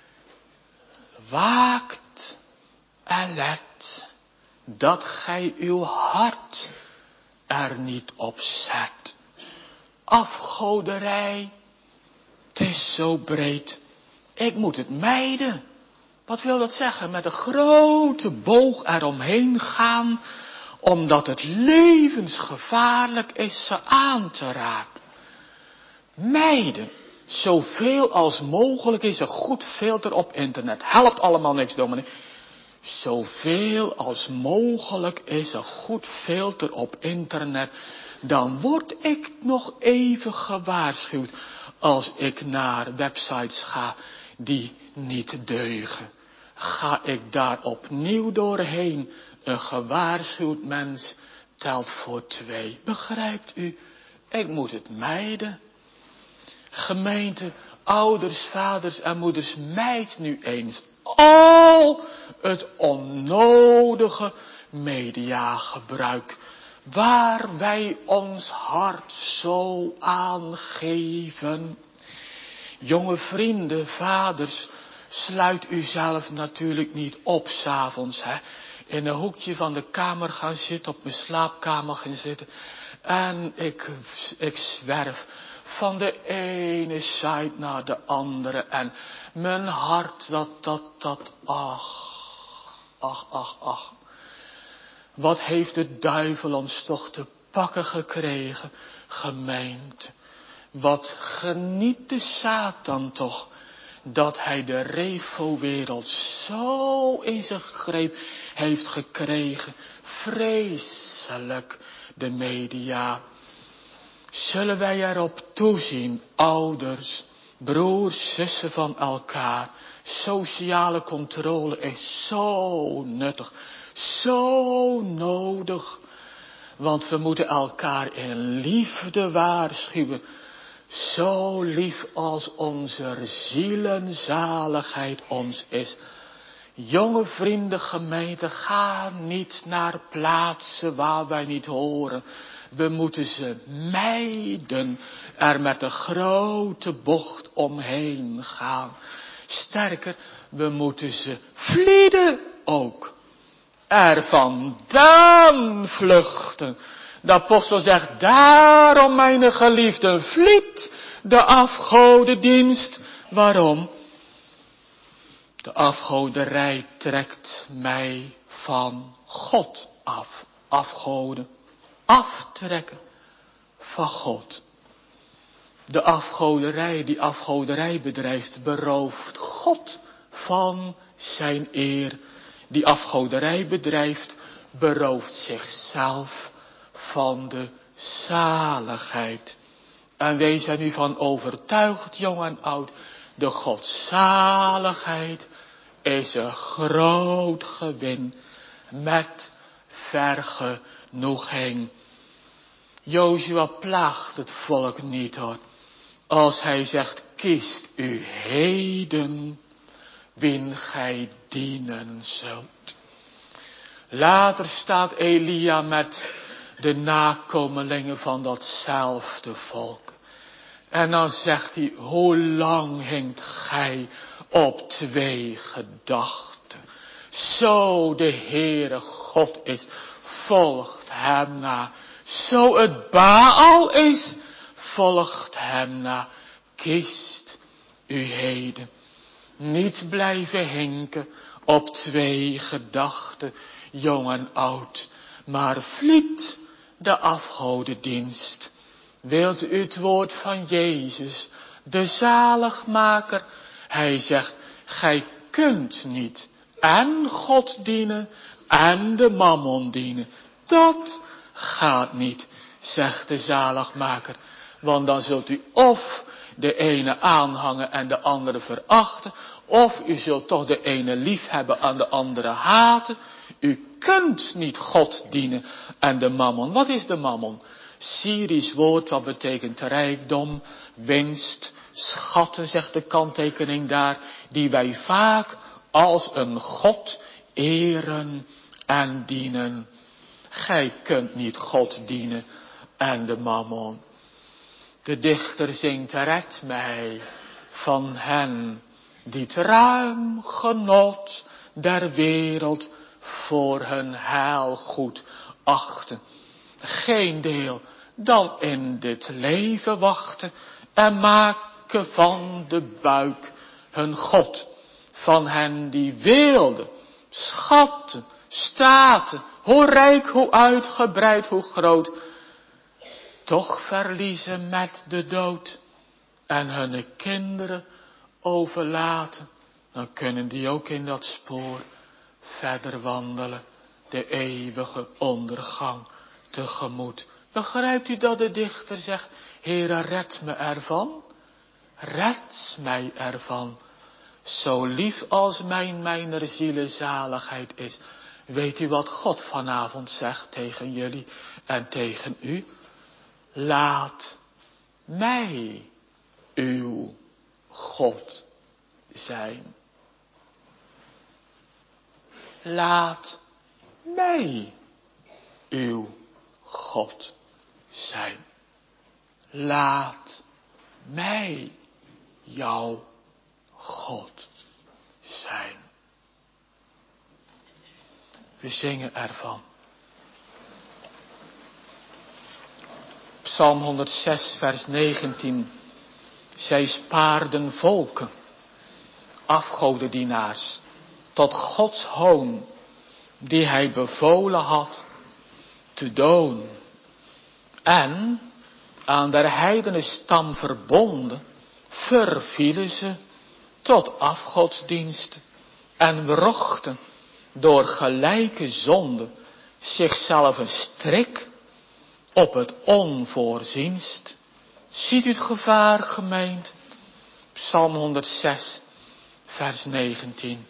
waakt en let dat gij uw hart er niet op zet. Afgoderij, het is zo breed. Ik moet het mijden. Wat wil dat zeggen? Met een grote boog eromheen gaan, omdat het levensgevaarlijk is ze aan te raken. Mijden. Zoveel als mogelijk is een goed filter op internet. Helpt allemaal niks, dominee. Zoveel als mogelijk is een goed filter op internet. Dan word ik nog even gewaarschuwd als ik naar websites ga die niet deugen. Ga ik daar opnieuw doorheen, een gewaarschuwd mens telt voor twee. Begrijpt u? Ik moet het mijden. Gemeente, ouders, vaders en moeders, mijd nu eens al het onnodige mediagebruik, waar wij ons hart zo aan geven. Jonge vrienden, vaders, sluit u zelf natuurlijk niet op 's avonds, hè. In een hoekje van de kamer gaan zitten, op mijn slaapkamer gaan zitten. En ik, ik zwerf van de ene site naar de andere. En mijn hart, dat, dat, dat, ach, ach, ach, ach. Wat heeft de duivel ons toch te pakken gekregen, gemeente. Wat geniet de Satan toch, dat hij de refowereld zo in zijn greep heeft gekregen. Vreselijk, de media. Zullen wij erop toezien, ouders, broers, zussen van elkaar. Sociale controle is zo nuttig, zo nodig. Want we moeten elkaar in liefde waarschuwen. Zo lief als onze zielenzaligheid ons is. Jonge vrienden, gemeente, ga niet naar plaatsen waar wij niet horen. We moeten ze mijden, er met een grote bocht omheen gaan. Sterker, we moeten ze vlieden ook. Er vandaan vluchten. De apostel zegt, daarom mijn geliefden, vliet de afgodendienst. Waarom? De afgoderij trekt mij van God af. Afgoden. Aftrekken van God. De afgoderij, die afgoderij bedrijft, berooft God van zijn eer. Die afgoderij bedrijft, berooft zichzelf van de zaligheid. En wees er nu van overtuigd, jong en oud, de godzaligheid is een groot gewin met vergenoeging. Jozua plaagt het volk niet hoor, als hij zegt, kiest u heden wien gij dienen zult. Later staat Elia met de nakomelingen van datzelfde volk. En dan zegt hij, hoe lang hinkt gij op twee gedachten? Zo de Heere God is, volgt hem na. Zo het Baal is, volgt hem na. Kiest u heden. Niet blijven hinken op twee gedachten, jong en oud, maar vliet de afgodendienst. Wilt u het woord van Jezus, de zaligmaker? Hij zegt, gij kunt niet en God dienen en de mammon dienen. Dat gaat niet, zegt de zaligmaker. Want dan zult u of de ene aanhangen en de andere verachten, of u zult toch de ene lief hebben en de andere haten. U kunt niet God dienen en de mammon. Wat is de mammon? Syrisch woord wat betekent rijkdom, winst, schatten, zegt de kanttekening daar, die wij vaak als een God eren en dienen. Gij kunt niet God dienen en de mammon. De dichter zingt, red mij van hen die het ruim genot der wereld voor hun heil goed achten. Geen deel dan in dit leven wachten en maken van de buik hun God. Van hen die weelde, schatten, staten, hoe rijk, hoe uitgebreid, hoe groot, toch verliezen met de dood en hun kinderen overlaten, dan kunnen die ook in dat spoor verder wandelen, de eeuwige ondergang tegemoet. Begrijpt u dat de dichter zegt, Heere, red me ervan, red mij ervan, zo lief als mijn mijner ziele zaligheid is. Weet u wat God vanavond zegt tegen jullie en tegen u? Laat mij uw God zijn. Laat mij uw God zijn. Laat mij jouw God zijn. We zingen ervan. Psalm honderdzes vers negentien. Zij spaarden volken, afgodendienaars, tot Gods hoon, die hij bevolen had te doon. En aan der heidenen stam verbonden, vervielen ze tot afgodsdienst en wrochten door gelijke zonde zichzelf een strik op het onvoorzienst. Ziet u het gevaar, gemeente? Psalm honderdzes vers negentien.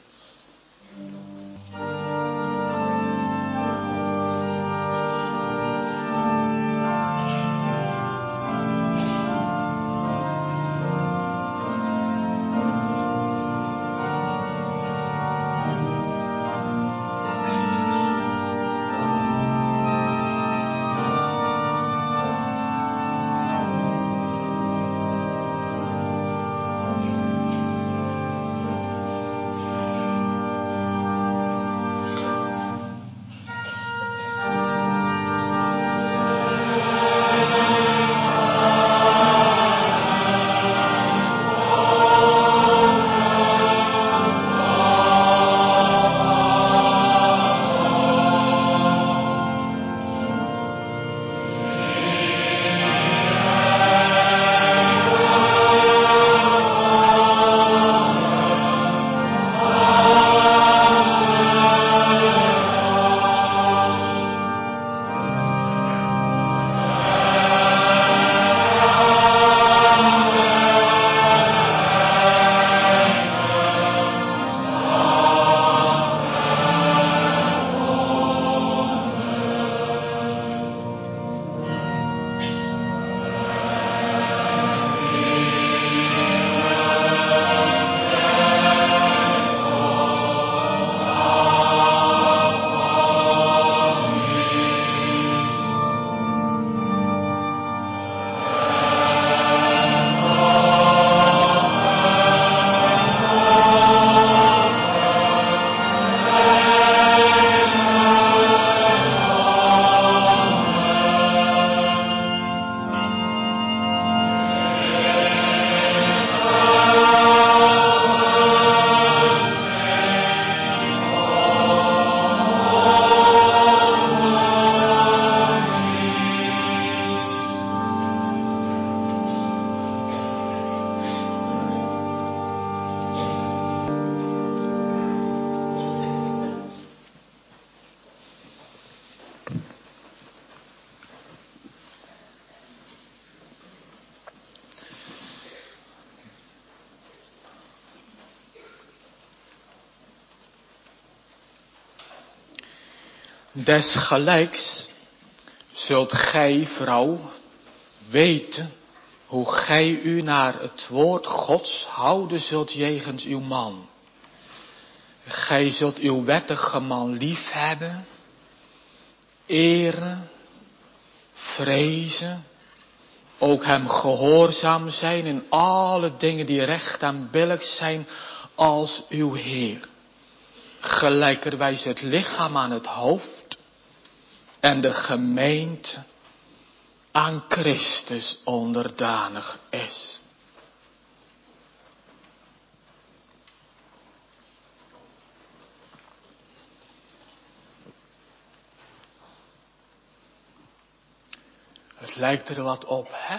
Desgelijks zult gij, vrouw, weten hoe gij u naar het woord Gods houden zult jegens uw man. Gij zult uw wettige man lief hebben, eren, vrezen, ook hem gehoorzaam zijn in alle dingen die recht en billijk zijn als uw Heer. Gelijkerwijs het lichaam aan het hoofd en de gemeente aan Christus onderdanig is. Het lijkt er wat op, hè?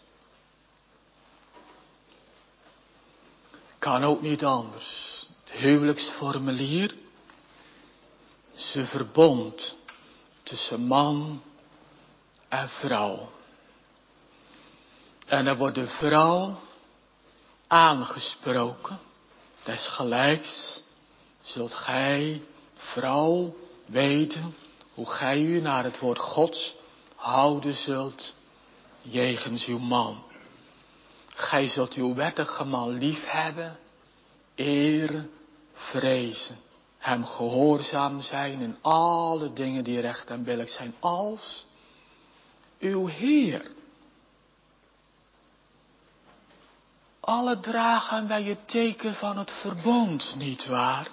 Kan ook niet anders. Het huwelijksformulier. Ze verbond tussen man en vrouw. En dan wordt de vrouw aangesproken. Desgelijks zult gij, vrouw, weten hoe gij u naar het woord Gods houden zult jegens uw man. Gij zult uw wettige man lief hebben, eren, vrezen, hem gehoorzaam zijn in alle dingen die recht en billijk zijn als uw Heer. alle dragen wij het teken van het verbond, nietwaar?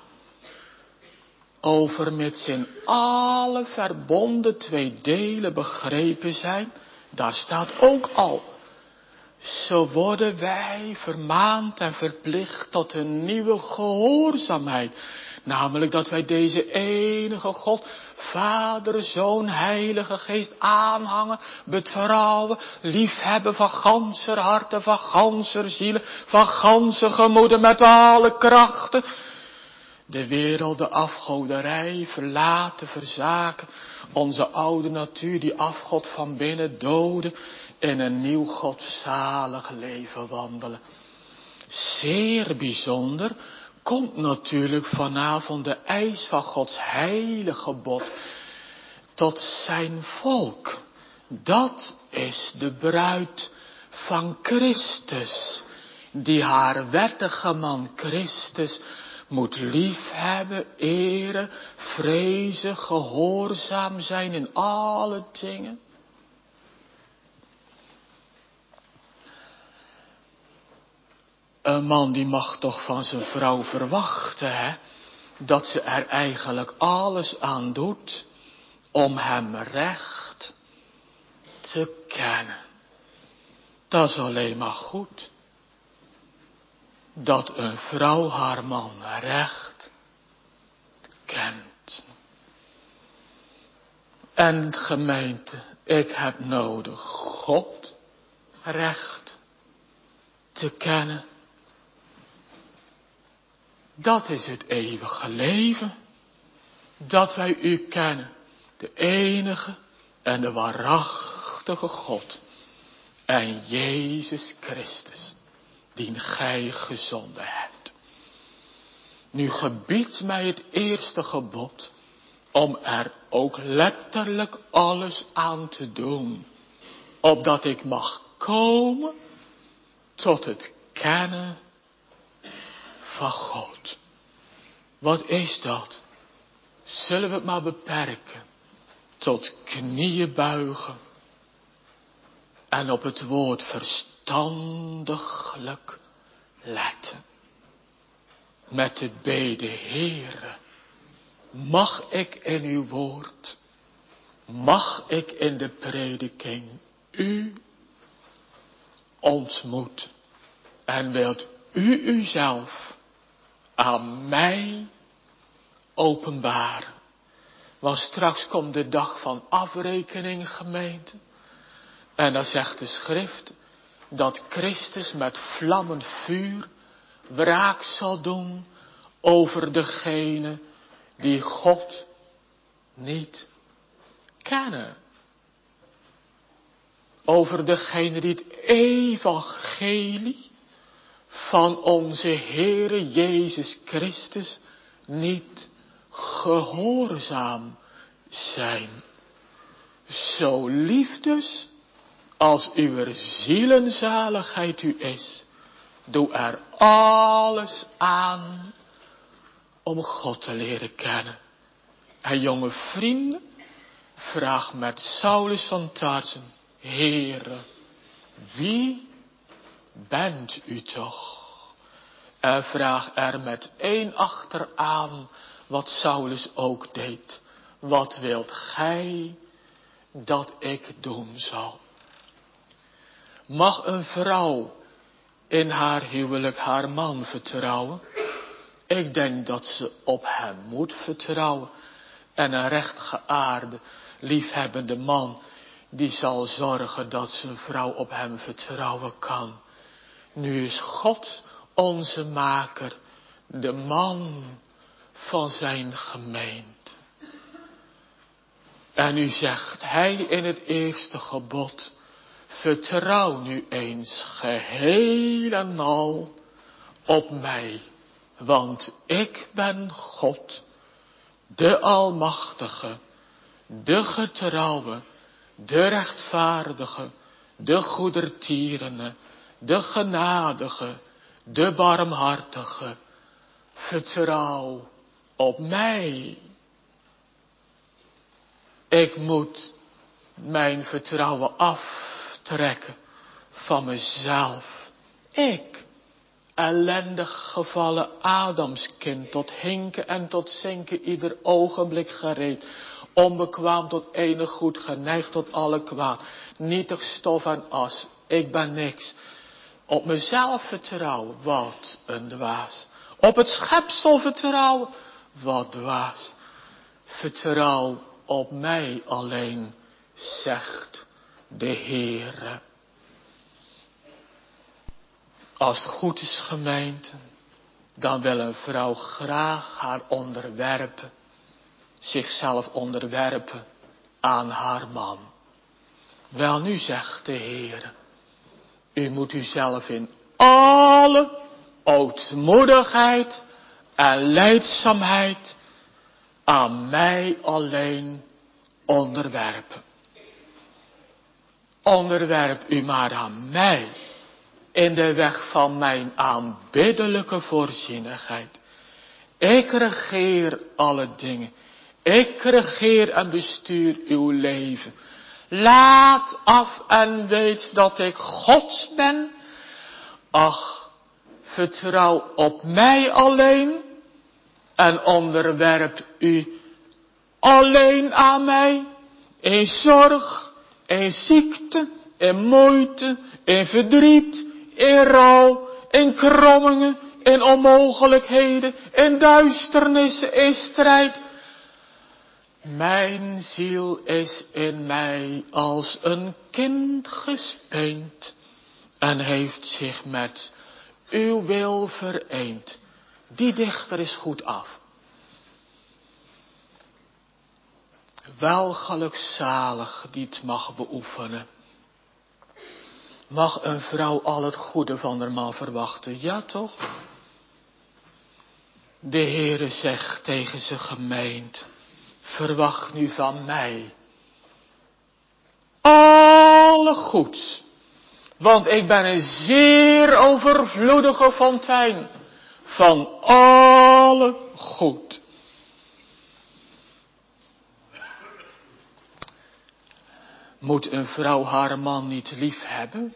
Overmits in alle verbonden twee delen begrepen zijn, daar staat ook al. Zo worden wij vermaand en verplicht tot een nieuwe gehoorzaamheid. Namelijk dat wij deze enige God, Vader, Zoon, Heilige Geest aanhangen, betrouwen, liefhebben van ganser harten, van ganser zielen, van ganser gemoeden met alle krachten. De wereld, de afgoderij, verlaten, verzaken, onze oude natuur, die afgod van binnen doden, in een nieuw godzalig leven wandelen. Zeer bijzonder komt natuurlijk vanavond de eis van Gods heilige bod tot zijn volk. Dat is de bruid van Christus, die haar wettige man Christus moet liefhebben, eren, vrezen, gehoorzaam zijn in alle dingen. Een man die mag toch van zijn vrouw verwachten, hè, dat ze er eigenlijk alles aan doet om hem recht te kennen. Dat is alleen maar goed. Dat een vrouw haar man recht kent. En gemeente, ik heb nodig God recht te kennen. Dat is het eeuwige leven. Dat wij u kennen. De enige en de waarachtige God. En Jezus Christus, die gij gezonden hebt. Nu gebiedt mij het eerste gebod om er ook letterlijk alles aan te doen. Opdat ik mag komen tot het kennen van God. Wat is dat? Zullen we het maar beperken tot knieën buigen en op het woord verstandiglijk letten. Met de bede, Heere, mag ik in uw woord, mag ik in de prediking u ontmoeten en wilt u uzelf aan mij openbaren. Want straks komt de dag van afrekening, gemeente. En dan zegt de schrift dat Christus met vlammend vuur wraak zal doen over degene die God niet kennen. Over degene die het evangelie van onze Heere Jezus Christus niet gehoorzaam zijn. Zo lief dus, als uw zielenzaligheid u is, doe er alles aan om God te leren kennen. En jonge vrienden, vraag met Saulus van Tarsen, Heere, wie bent u toch? En vraag er met één achteraan wat Saulus ook deed. Wat wilt gij dat ik doen zal? Mag een vrouw in haar huwelijk haar man vertrouwen? Ik denk dat ze op hem moet vertrouwen. En een rechtgeaarde, liefhebbende man, die zal zorgen dat zijn vrouw op hem vertrouwen kan. Nu is God onze maker, de man van zijn gemeente. En nu zegt hij in het eerste gebod, vertrouw nu eens geheel en al op mij, want ik ben God, de Almachtige, de Getrouwe, de Rechtvaardige, de Goedertierene, de Genadige, de Barmhartige. Vertrouw op mij. Ik moet mijn vertrouwen aftrekken van mezelf. Ik ellendig gevallen Adamskind, tot hinken en tot zinken ieder ogenblik gereed, onbekwaam tot enig goed, geneigd tot alle kwaad, nietig stof en as, ik ben niks. Op mezelf vertrouwen, wat een dwaas. Op het schepsel vertrouwen, wat dwaas. Vertrouw op mij alleen, zegt de Heere. Als het goed is, gemeente, dan wil een vrouw graag haar onderwerpen, zichzelf onderwerpen aan haar man. Wel nu, zegt de Heere, u moet uzelf in alle ootmoedigheid en lijdzaamheid aan mij alleen onderwerpen. Onderwerp u maar aan mij in de weg van mijn aanbiddelijke voorzienigheid. Ik regeer alle dingen. Ik regeer en bestuur uw leven. Laat af en weet dat ik Gods ben. Ach, vertrouw op mij alleen en onderwerp u alleen aan mij. In zorg, in ziekte, in moeite, in verdriet, in rouw, in krommingen, in onmogelijkheden, in duisternissen, in strijd. Mijn ziel is in mij als een kind gespeend en heeft zich met uw wil vereend. Die dichter is goed af. Wel gelukzalig die het mag beoefenen. Mag een vrouw al het goede van haar man verwachten, ja toch? De Heere zegt tegen zijn gemeente, verwacht nu van mij alle goeds, want ik ben een zeer overvloedige fontein van alle goed. Moet een vrouw haar man niet lief hebben?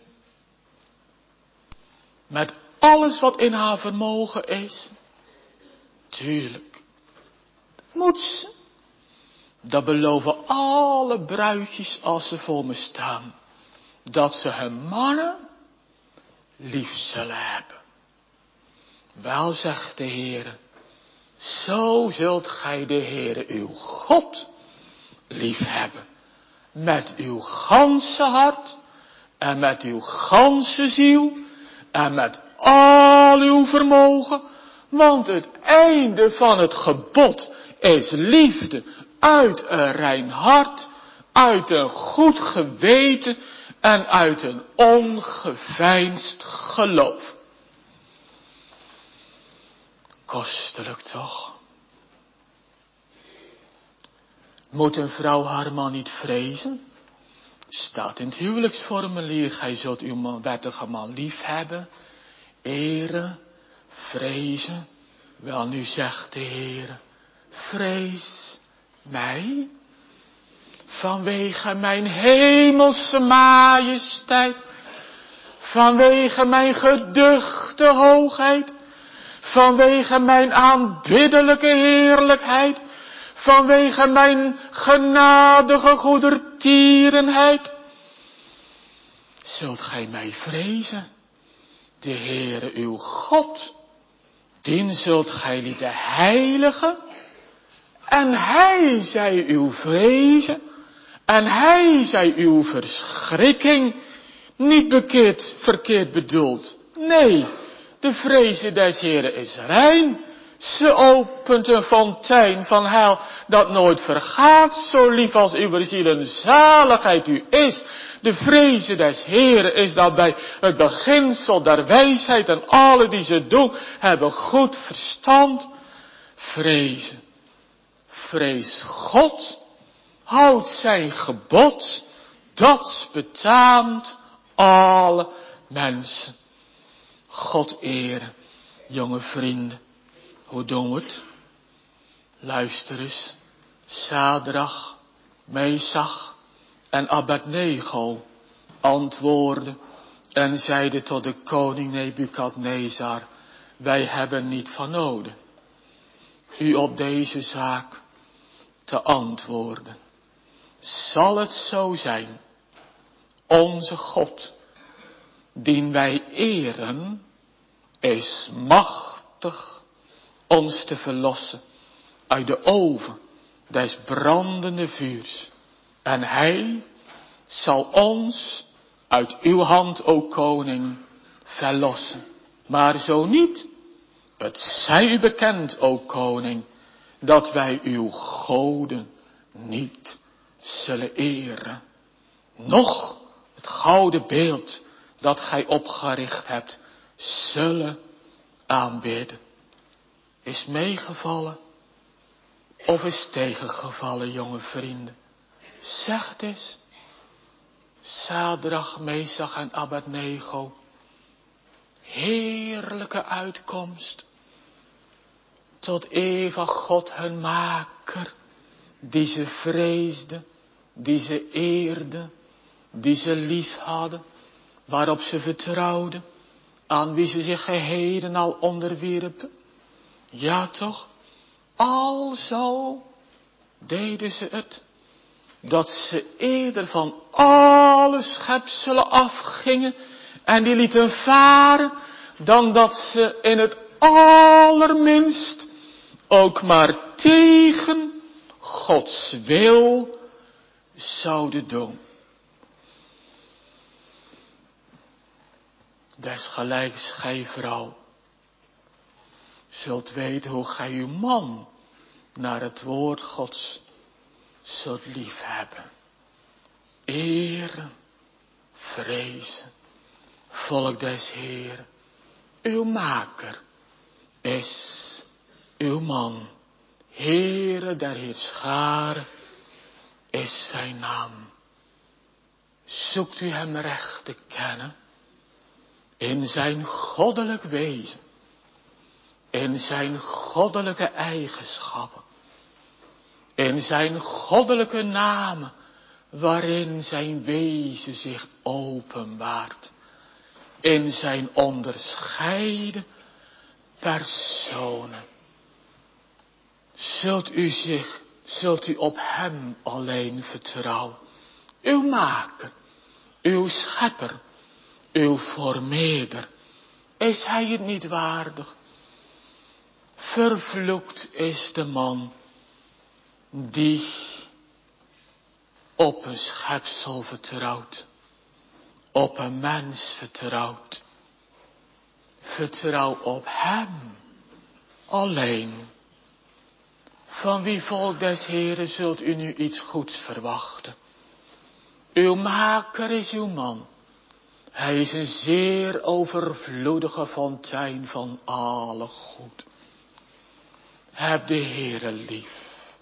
Met alles wat in haar vermogen is? Tuurlijk. Moet ze. Dat beloven alle bruidjes als ze voor me staan. Dat ze hun mannen lief zullen hebben. Wel, zegt de Heere, zo zult gij de Heere uw God lief hebben. Met uw ganse hart en met uw ganse ziel en met al uw vermogen. Want het einde van het gebod is liefde uit een rein hart, uit een goed geweten en uit een ongeveinsd geloof. Kostelijk toch? Moet een vrouw haar man niet vrezen? Staat in het huwelijksformulier, gij zult uw man, wettige man lief hebben, eren, vrezen. Wel nu zegt de Heer, vrees mij, vanwege mijn hemelse majesteit, vanwege mijn geduchte hoogheid, vanwege mijn aanbiddelijke heerlijkheid, vanwege mijn genadige goedertierenheid, zult gij mij vrezen, de Heere uw God, dien zult gij lieden heiligen, en hij zij uw vrezen, en hij zij uw verschrikking, niet bekeerd, verkeerd bedoeld. Nee, de vreze des Heeren is rein. Ze opent een fontein van heil dat nooit vergaat, zo lief als uw zielen zaligheid u is. De vreze des Heeren is daarbij het beginsel der wijsheid en alle die ze doen hebben goed verstand. Vrezen. Vrees God. Houd zijn gebod. Dat betaamt alle mensen. God eren, jonge vrienden. Hoe doen we het? Luister eens. Sadrach, Mesach en Abednego antwoordden en zeiden tot de koning Nebukadnezar, wij hebben niet van nodig u op deze zaak te antwoorden. Zal het zo zijn, onze God, dien wij eren, is machtig ons te verlossen uit de oven des brandende vuurs. En hij zal ons uit uw hand, o koning, verlossen. Maar zo niet, het zij u bekend, o koning, dat wij uw goden niet zullen eren. Noch het gouden beeld dat gij opgericht hebt, zullen aanbidden. Is meegevallen of is tegengevallen, jonge vrienden? Zeg het eens. Sadrach, Mesach en Abednego. Heerlijke uitkomst. Tot eer van God hun maker. Die ze vreesden. Die ze eerden. Die ze lief hadden. Waarop ze vertrouwden. Aan wie ze zich geheden al onderwierpen. Ja toch? Alzo deden ze het. Dat ze eerder van alle schepselen afgingen. En die lieten varen. Dan dat ze in het allerminst ook maar tegen Gods wil zouden doen. Desgelijks gij vrouw zult weten hoe gij uw man naar het woord Gods zult liefhebben. Eren, vrezen, volk des Heeren. Uw maker is uw man. Heere der Heerscharen is zijn naam. Zoekt u hem recht te kennen. In zijn goddelijk wezen. In zijn goddelijke eigenschappen. In zijn goddelijke namen. Waarin zijn wezen zich openbaart. In zijn onderscheiden personen. Zult u zich, zult u op hem alleen vertrouwen. Uw maker, uw schepper, uw vormeerder. Is hij het niet waardig? Vervloekt is de man die op een schepsel vertrouwt. Op een mens vertrouwt. Vertrouw op hem alleen. Van wie volk des Heren zult u nu iets goeds verwachten? Uw maker is uw man. Hij is een zeer overvloedige fontein van alle goed. Heb de Heere lief.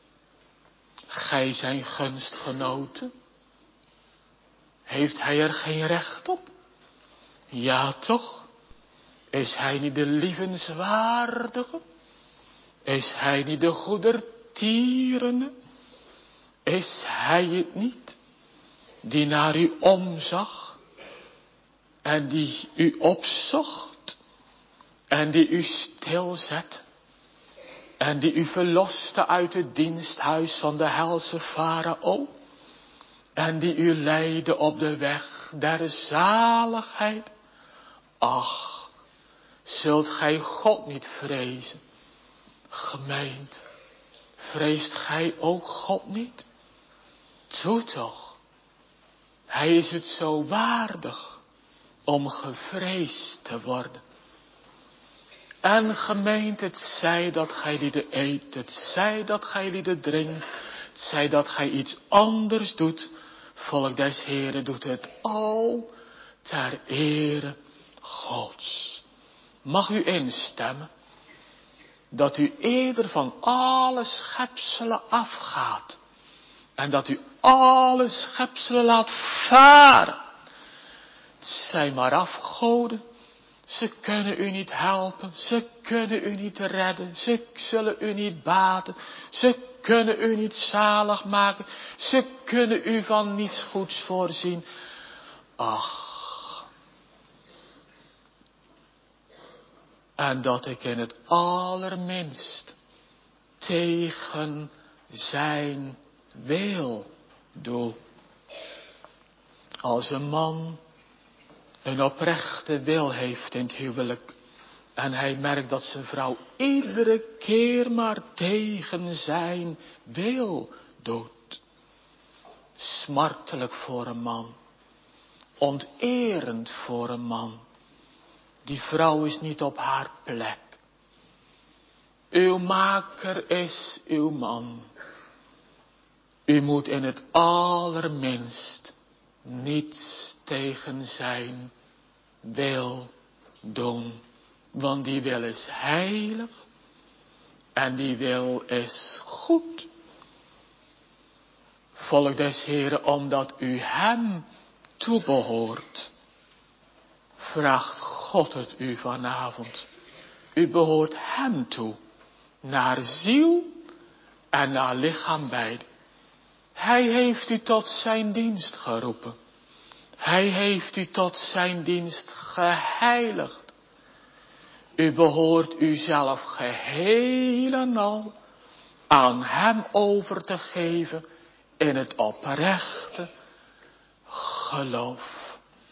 Gij zijn gunst genoten. Heeft hij er geen recht op? Ja toch? Is hij niet de lievenswaardige? Is hij niet de goedertierende? Is hij het niet die naar u omzag en die u opzocht en die u stilzet en die u verloste uit het diensthuis van de helse farao en die u leidde op de weg der zaligheid? Ach, zult gij God niet vrezen? Gemeente, vreest gij ook God niet? Toe toch, hij is het zo waardig om gevreesd te worden. En gemeente, het zij dat gij lieden eet, het zij dat gij lieden drinkt, het zij dat gij iets anders doet, volk des Heren doet het al ter ere Gods. Mag u instemmen dat u eerder van alle schepselen afgaat. En dat u alle schepselen laat varen. Het zijn maar afgoden. Ze kunnen u niet helpen. Ze kunnen u niet redden. Ze zullen u niet baten. Ze kunnen u niet zalig maken. Ze kunnen u van niets goeds voorzien. Ach. en dat ik in het allerminst tegen zijn wil doe. Als een man een oprechte wil heeft in het huwelijk en hij merkt dat zijn vrouw iedere keer maar tegen zijn wil doet. Smartelijk voor een man. Onterend voor een man. Die vrouw is niet op haar plek. Uw maker is uw man. U moet in het allerminst niets tegen zijn wil doen. Want die wil is heilig. En die wil is goed. Volk des Heren, omdat u hem toebehoort, vraagt God het u vanavond. U behoort hem toe. Naar ziel en naar lichaam beide. Hij heeft u tot zijn dienst geroepen. Hij heeft u tot zijn dienst geheiligd. U behoort uzelf geheel en al aan hem over te geven in het oprechte geloof.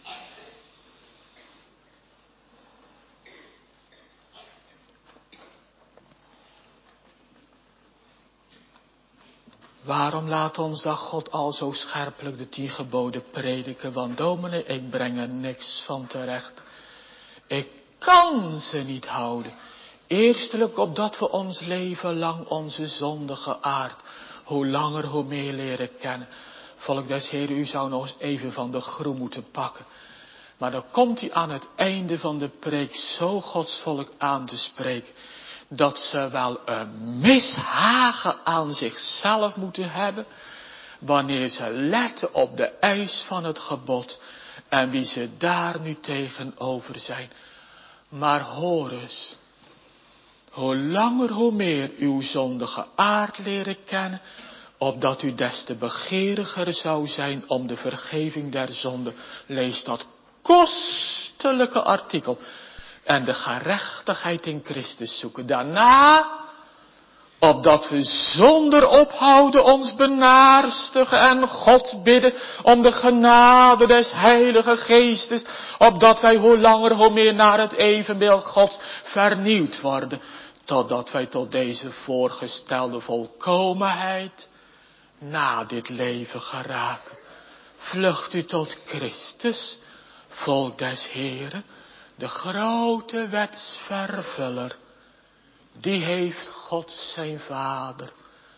Waarom laat ons dat God al zo scherpelijk de tien geboden prediken? Want dominee, ik breng er niks van terecht. Ik kan ze niet houden. Eerstelijk opdat we ons leven lang onze zondige aard, hoe langer hoe meer leren kennen. Volk des Heren, u zou nog eens even van de groen moeten pakken. Maar dan komt hij aan het einde van de preek zo Gods volk aan te spreken, dat ze wel een mishagen aan zichzelf moeten hebben, wanneer ze letten op de eis van het gebod en wie ze daar nu tegenover zijn. Maar hoor eens, hoe langer hoe meer uw zondige aard leren kennen, opdat u des te begeeriger zou zijn om de vergeving der zonde. Lees dat kostelijke artikel. En de gerechtigheid in Christus zoeken. Daarna, opdat we zonder ophouden ons benaarstigen en God bidden om de genade des Heilige Geestes, opdat wij hoe langer hoe meer naar het evenbeeld Gods vernieuwd worden, totdat wij tot deze voorgestelde volkomenheid na dit leven geraken. Vlucht u tot Christus, volk des Heren, de grote wetsvervuller. Die heeft God zijn Vader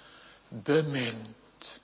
bemind,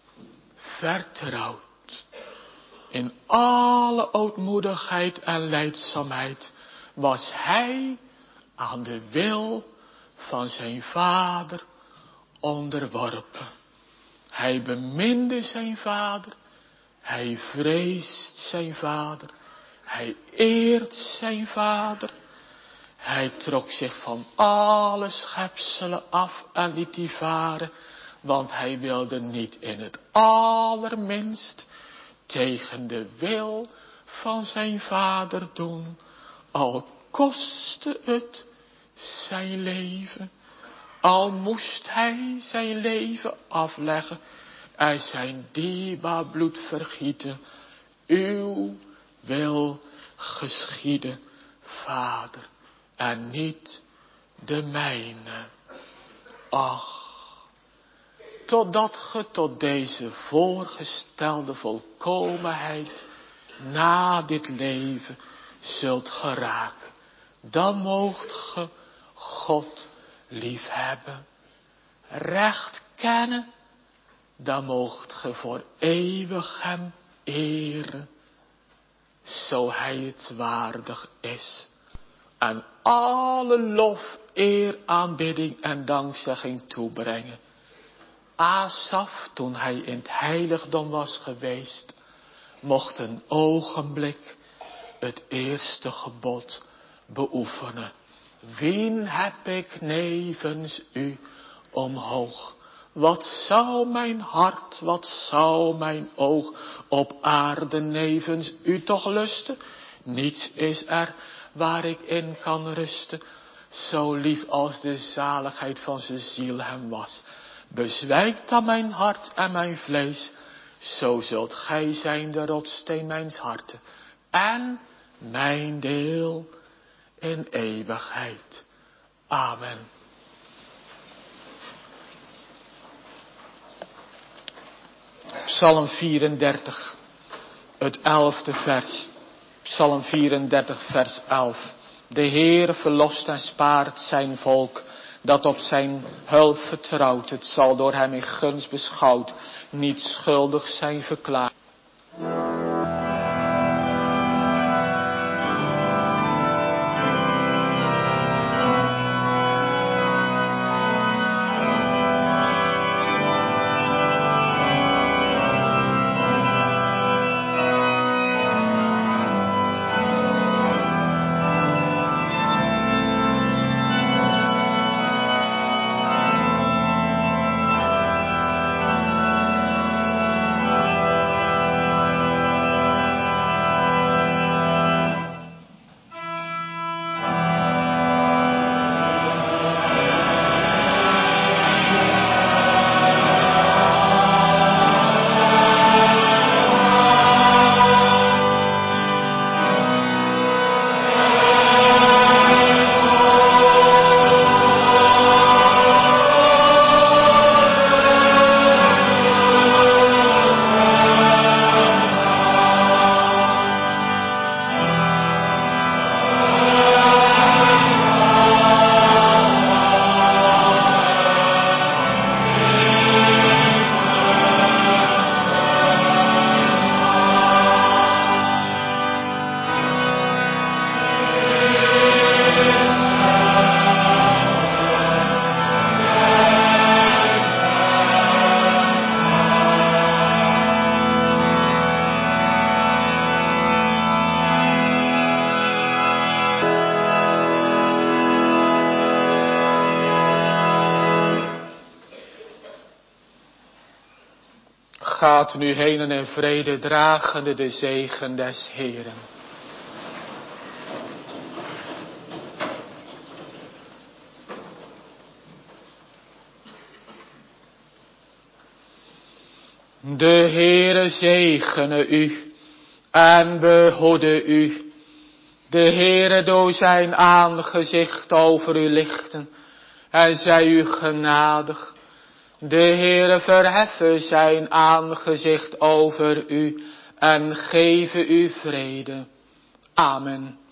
vertrouwd. In alle ootmoedigheid en lijdzaamheid was hij aan de wil van zijn Vader onderworpen. Hij beminde zijn Vader. Hij vreest zijn Vader. Hij eert zijn Vader. Hij trok zich van alle schepselen af en liet die varen, want hij wilde niet in het allerminst tegen de wil van zijn Vader doen, al kostte het zijn leven, al moest hij zijn leven afleggen en zijn dierbaar bloed vergieten. Uw wil geschieden, Vader, en niet de mijne. Ach, totdat ge tot deze voorgestelde volkomenheid na dit leven zult geraken, dan moogt ge God liefhebben, recht kennen, dan moogt ge voor eeuwig hem eren, zo hij het waardig is. En alle lof, eer, aanbidding en dankzegging toebrengen. Asaf, toen hij in het heiligdom was geweest, mocht een ogenblik het eerste gebod beoefenen. Wien heb ik nevens u omhoog? Wat zou mijn hart, wat zou mijn oog op aarde nevens u toch lusten? Niets is er waar ik in kan rusten, zo lief als de zaligheid van zijn ziel hem was. Bezwijkt dan mijn hart en mijn vlees, zo zult gij zijn de rotssteen mijns harten en mijn deel in eeuwigheid. Amen. Psalm vierendertig, het elfde vers. Psalm vierendertig, vers elf. De Heer verlost en spaart zijn volk, dat op zijn hulp vertrouwt. Het zal door hem in gunst beschouwd, niet schuldig zijn verklaard. Gaat nu heen en in vrede dragende de zegen des Heeren. De Heere zegene u en behoede u. De Heere doe zijn aangezicht over u lichten en zij u genadig. De Heere verheffen zijn aangezicht over u en geven u vrede. Amen.